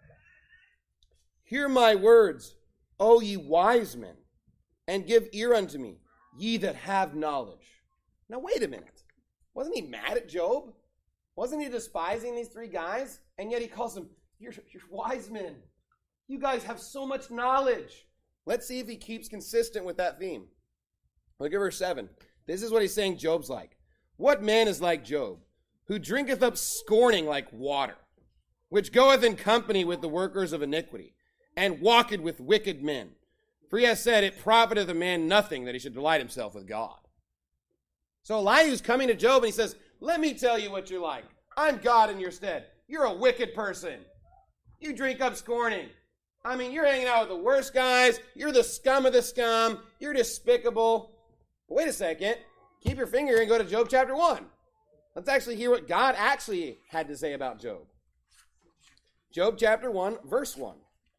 Hear my words, O ye wise men, and give ear unto me, ye that have knowledge. Now wait a minute. Wasn't he mad at Job? Wasn't he despising these three guys? And yet he calls them, you're, you're wise men. You guys have so much knowledge. Let's see if he keeps consistent with that theme. Look at verse seven. This is what he's saying Job's like. What man is like Job, who drinketh up scorning like water, which goeth in company with the workers of iniquity, and walketh with wicked men? For he has said, it profiteth a man nothing that he should delight himself with God. So Elihu's coming to Job and he says, let me tell you what you're like. I'm God in your stead. You're a wicked person. You drink up scorning. I mean, you're hanging out with the worst guys. You're the scum of the scum. You're despicable. But wait a second. Keep your finger and go to Job chapter one. Let's actually hear what God actually had to say about Job. Job chapter one, verse one.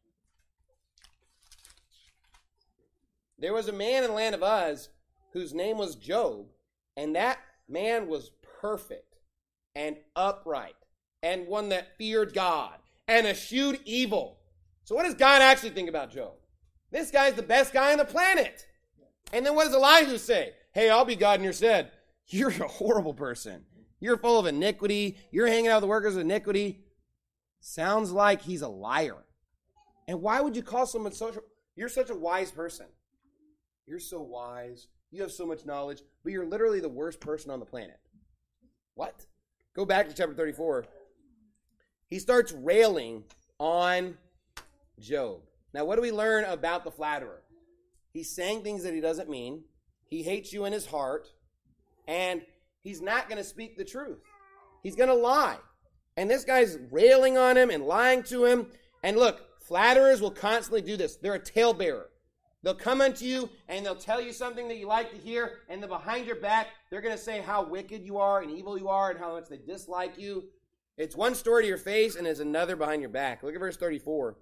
There was a man in the land of Uz whose name was Job, and that man was perfect and upright and one that feared God and eschewed evil. So what does God actually think about Job? This guy's the best guy on the planet. And then what does Elihu say? Hey, I'll be God in your stead. You're a horrible person. You're full of iniquity. You're hanging out with the workers of iniquity. Sounds like he's a liar. And why would you call someone so... You're such a wise person. You're so wise. You have so much knowledge, but you're literally the worst person on the planet. What? Go back to chapter thirty-four. He starts railing on Job. Now, what do we learn about the flatterer? He's saying things that he doesn't mean. He hates you in his heart. And he's not going to speak the truth. He's going to lie. And this guy's railing on him and lying to him. And look, flatterers will constantly do this. They're a talebearer. They'll come unto you and they'll tell you something that you like to hear. And then behind your back, they're going to say how wicked you are and evil you are and how much they dislike you. It's one story to your face and it's another behind your back. Look at verse thirty-four.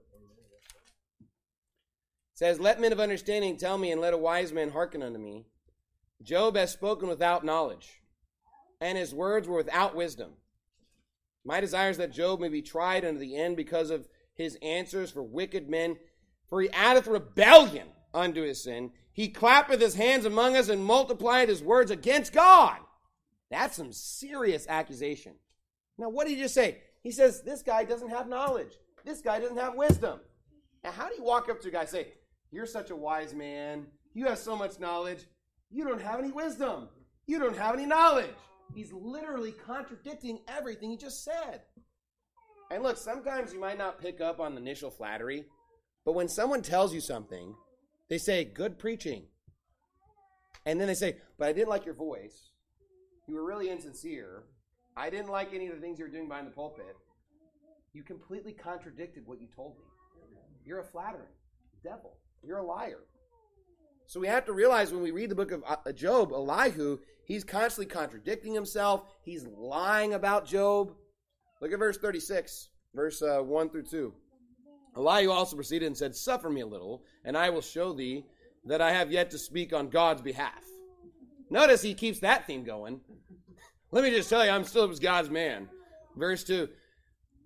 It says, let men of understanding tell me, and let a wise man hearken unto me. Job has spoken without knowledge, and his words were without wisdom. My desire is that Job may be tried unto the end because of his answers for wicked men. For he addeth rebellion unto his sin. He clappeth his hands among us and multiplied his words against God. That's some serious accusation. Now, what did he just say? He says, this guy doesn't have knowledge. This guy doesn't have wisdom. Now, how do you walk up to a guy and say, you're such a wise man. You have so much knowledge. You don't have any wisdom. You don't have any knowledge. He's literally contradicting everything he just said. And look, sometimes you might not pick up on the initial flattery, but when someone tells you something, they say, good preaching. And then they say, but I didn't like your voice. You were really insincere. I didn't like any of the things you were doing behind the pulpit. You completely contradicted what you told me. You're a flattering devil. You're a liar. So we have to realize when we read the book of Job, Elihu, he's constantly contradicting himself. He's lying about Job. Look at verse thirty-six, verse uh, one through two. Elihu also proceeded and said, suffer me a little, and I will show thee that I have yet to speak on God's behalf. Notice he keeps that theme going. Let me just tell you, I'm still God's man. Verse two.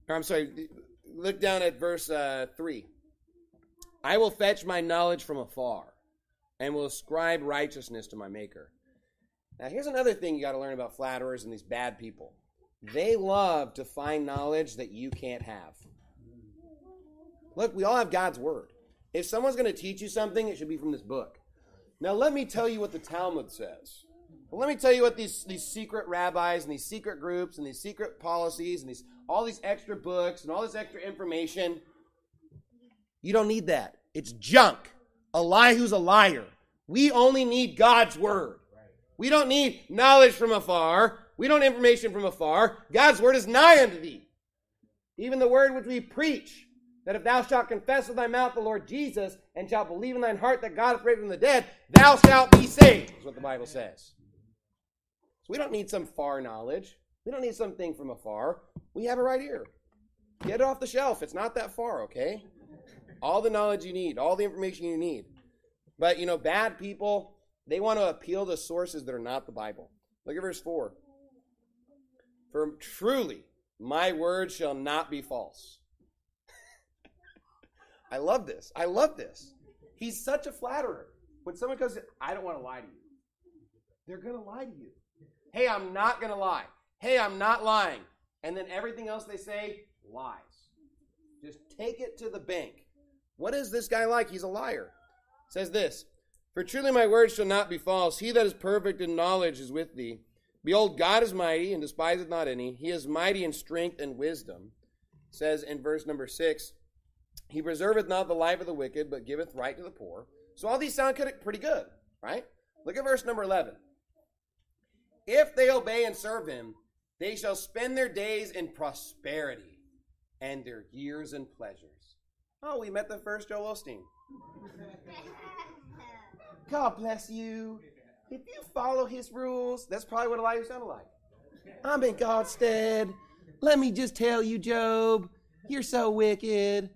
Or I'm sorry, look down at verse uh, three. I will fetch my knowledge from afar and will ascribe righteousness to my maker. Now, here's another thing you got to learn about flatterers and these bad people. They love to find knowledge that you can't have. Look, we all have God's word. If someone's going to teach you something, it should be from this book. Now, let me tell you what the Talmud says. Well, let me tell you what these, these secret rabbis and these secret groups and these secret policies and these all these extra books and all this extra information. You don't need that. It's junk. A lie who's a liar. We only need God's word. We don't need knowledge from afar. We don't need information from afar. God's word is nigh unto thee. Even the word which we preach, that if thou shalt confess with thy mouth the Lord Jesus, and shalt believe in thine heart that God hath raised from the dead, thou shalt be saved, is what the Bible says. So we don't need some far knowledge. We don't need something from afar. We have it right here. Get it off the shelf. It's not that far, okay? All the knowledge you need, all the information you need. But, you know, bad people, they want to appeal to sources that are not the Bible. Look at verse four. For truly, my word shall not be false. I love this. I love this. He's such a flatterer. When someone goes, I don't want to lie to you. They're going to lie to you. Hey, I'm not going to lie. Hey, I'm not lying. And then everything else they say, lies. Just take it to the bank. What is this guy like? He's a liar. It says this, for truly my word shall not be false. He that is perfect in knowledge is with thee. Behold, God is mighty and despiseth not any. He is mighty in strength and wisdom. It says in verse number six, he preserveth not the life of the wicked, but giveth right to the poor. So all these sound pretty good, right? Look at verse number eleven. If they obey and serve him, they shall spend their days in prosperity and their years in pleasures. Oh, we met the first Joel Osteen. God bless you. If you follow his rules, that's probably what Elihu sounded like. I'm in God's stead. Let me just tell you, Job, you're so wicked.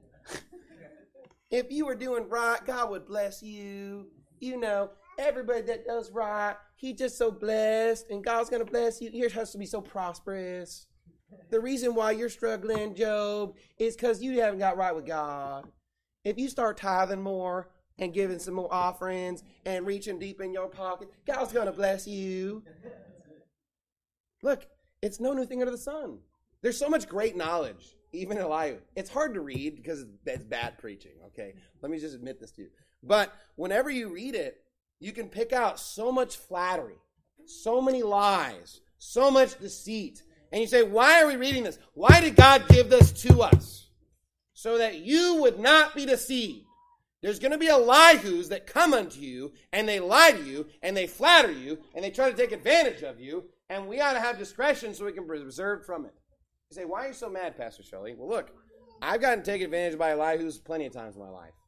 If you were doing right, God would bless you. You know, everybody that does right, he's just so blessed, and God's going to bless you. You're supposed to be so prosperous. The reason why you're struggling, Job, is because you haven't got right with God. If you start tithing more and giving some more offerings and reaching deep in your pocket, God's going to bless you. Look, it's no new thing under the sun. There's so much great knowledge, even in Elihu. It's hard to read because it's bad preaching, okay? Let me just admit this to you. But whenever you read it, you can pick out so much flattery, so many lies, so much deceit. And you say, why are we reading this? Why did God give this to us? So that you would not be deceived. There's going to be Elihus that come unto you, and they lie to you, and they flatter you, and they try to take advantage of you, and we ought to have discretion so we can be preserved from it. You say, why are you so mad, Pastor Shelley? Well, look, I've gotten taken advantage of by Elihus plenty of times in my life.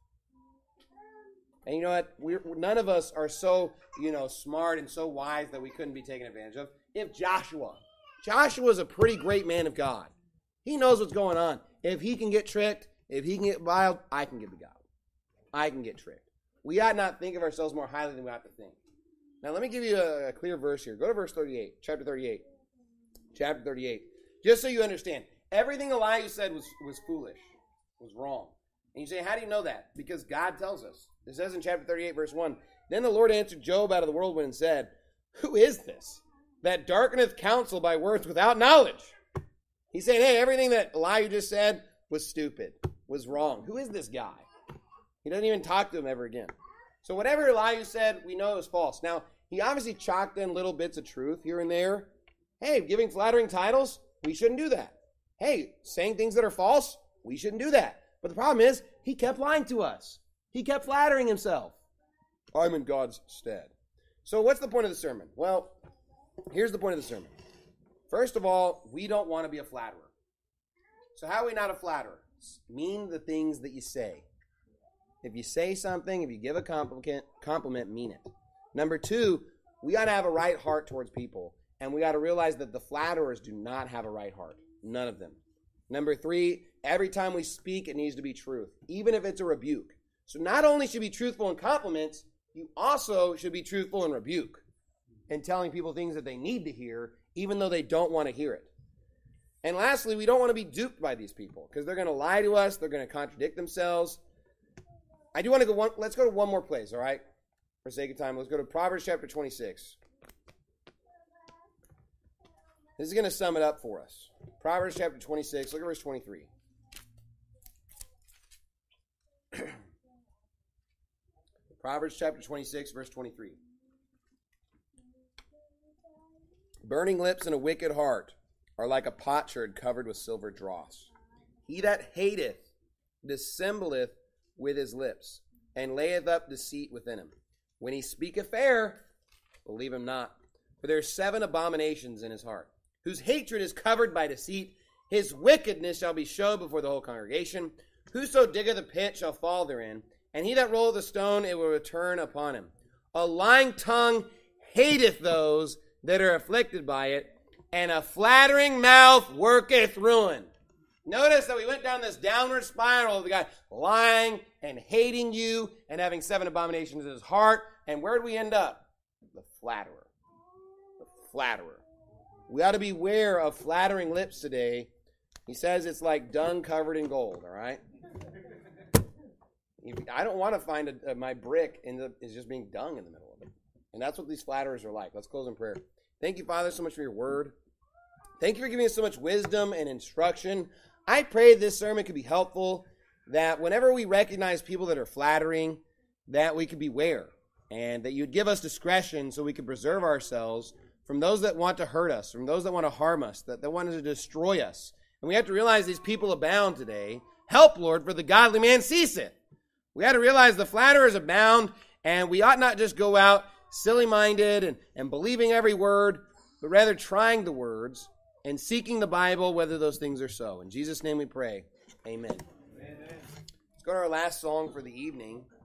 And you know what? We're, none of us are so, you know, smart and so wise that we couldn't be taken advantage of. If Joshua, Joshua is a pretty great man of God. He knows what's going on. If he can get tricked, if he can get wild, I can get beguiled. I can get tricked. We ought not think of ourselves more highly than we ought to think. Now, let me give you a, a clear verse here. Go to verse thirty-eight, chapter thirty-eight. Chapter thirty-eight. Just so you understand, everything Elihu said was, was foolish, was wrong. And you say, how do you know that? Because God tells us. It says in chapter thirty-eight, verse one, then the Lord answered Job out of the whirlwind and said, who is this that darkeneth counsel by words without knowledge? He's saying, hey, everything that Elihu just said was stupid, was wrong. Who is this guy? He doesn't even talk to him ever again. So whatever Elihu said, we know it was false. Now, he obviously chalked in little bits of truth here and there. Hey, giving flattering titles, we shouldn't do that. Hey, saying things that are false, we shouldn't do that. But the problem is, he kept lying to us. He kept flattering himself. I'm in God's stead. So what's the point of the sermon? Well, here's the point of the sermon. First of all, we don't want to be a flatterer. So how are we not a flatterer? Mean the things that you say. If you say something, if you give a compliment, compliment, mean it. Number two, we got to have a right heart towards people. And we got to realize that the flatterers do not have a right heart. None of them. Number three, every time we speak, it needs to be truth, even if it's a rebuke. So not only should you be truthful in compliments, you also should be truthful in rebuke and telling people things that they need to hear, even though they don't want to hear it. And lastly, we don't want to be duped by these people because they're going to lie to us. They're going to contradict themselves. I do want to go one, let's go to one more place, all right? For sake of time, let's go to Proverbs chapter twenty-six. This is going to sum it up for us. Proverbs chapter twenty-six, look at verse twenty-three. Proverbs chapter twenty-six, verse twenty-three. Burning lips and a wicked heart are like a potsherd covered with silver dross. He that hateth dissembleth with his lips, and layeth up deceit within him. When he speaketh fair, believe him not. For there are seven abominations in his heart, whose hatred is covered by deceit. His wickedness shall be showed before the whole congregation. Whoso diggeth a pit shall fall therein, and he that rolleth a stone, it will return upon him. A lying tongue hateth those that are afflicted by it, and a flattering mouth worketh ruin. Notice that we went down this downward spiral of the guy lying and hating you and having seven abominations in his heart. And where did we end up? The flatterer. The flatterer. We ought to beware of flattering lips today. He says it's like dung covered in gold, all right? I don't want to find a, a, my brick in the, is just being dung in the middle of it. And that's what these flatterers are like. Let's close in prayer. Thank you, Father, so much for your word. Thank you for giving us so much wisdom and instruction. I pray this sermon could be helpful, that whenever we recognize people that are flattering, that we could beware, and that you'd give us discretion so we could preserve ourselves from those that want to hurt us, from those that want to harm us, that, that want to destroy us. And we have to realize these people abound today. Help, Lord, for the godly man ceaseth. We have to realize the flatterers abound, and we ought not just go out silly-minded and, and believing every word, but rather trying the words and seeking the Bible, whether those things are so. In Jesus' name we pray. Amen. Amen. Let's go to our last song for the evening.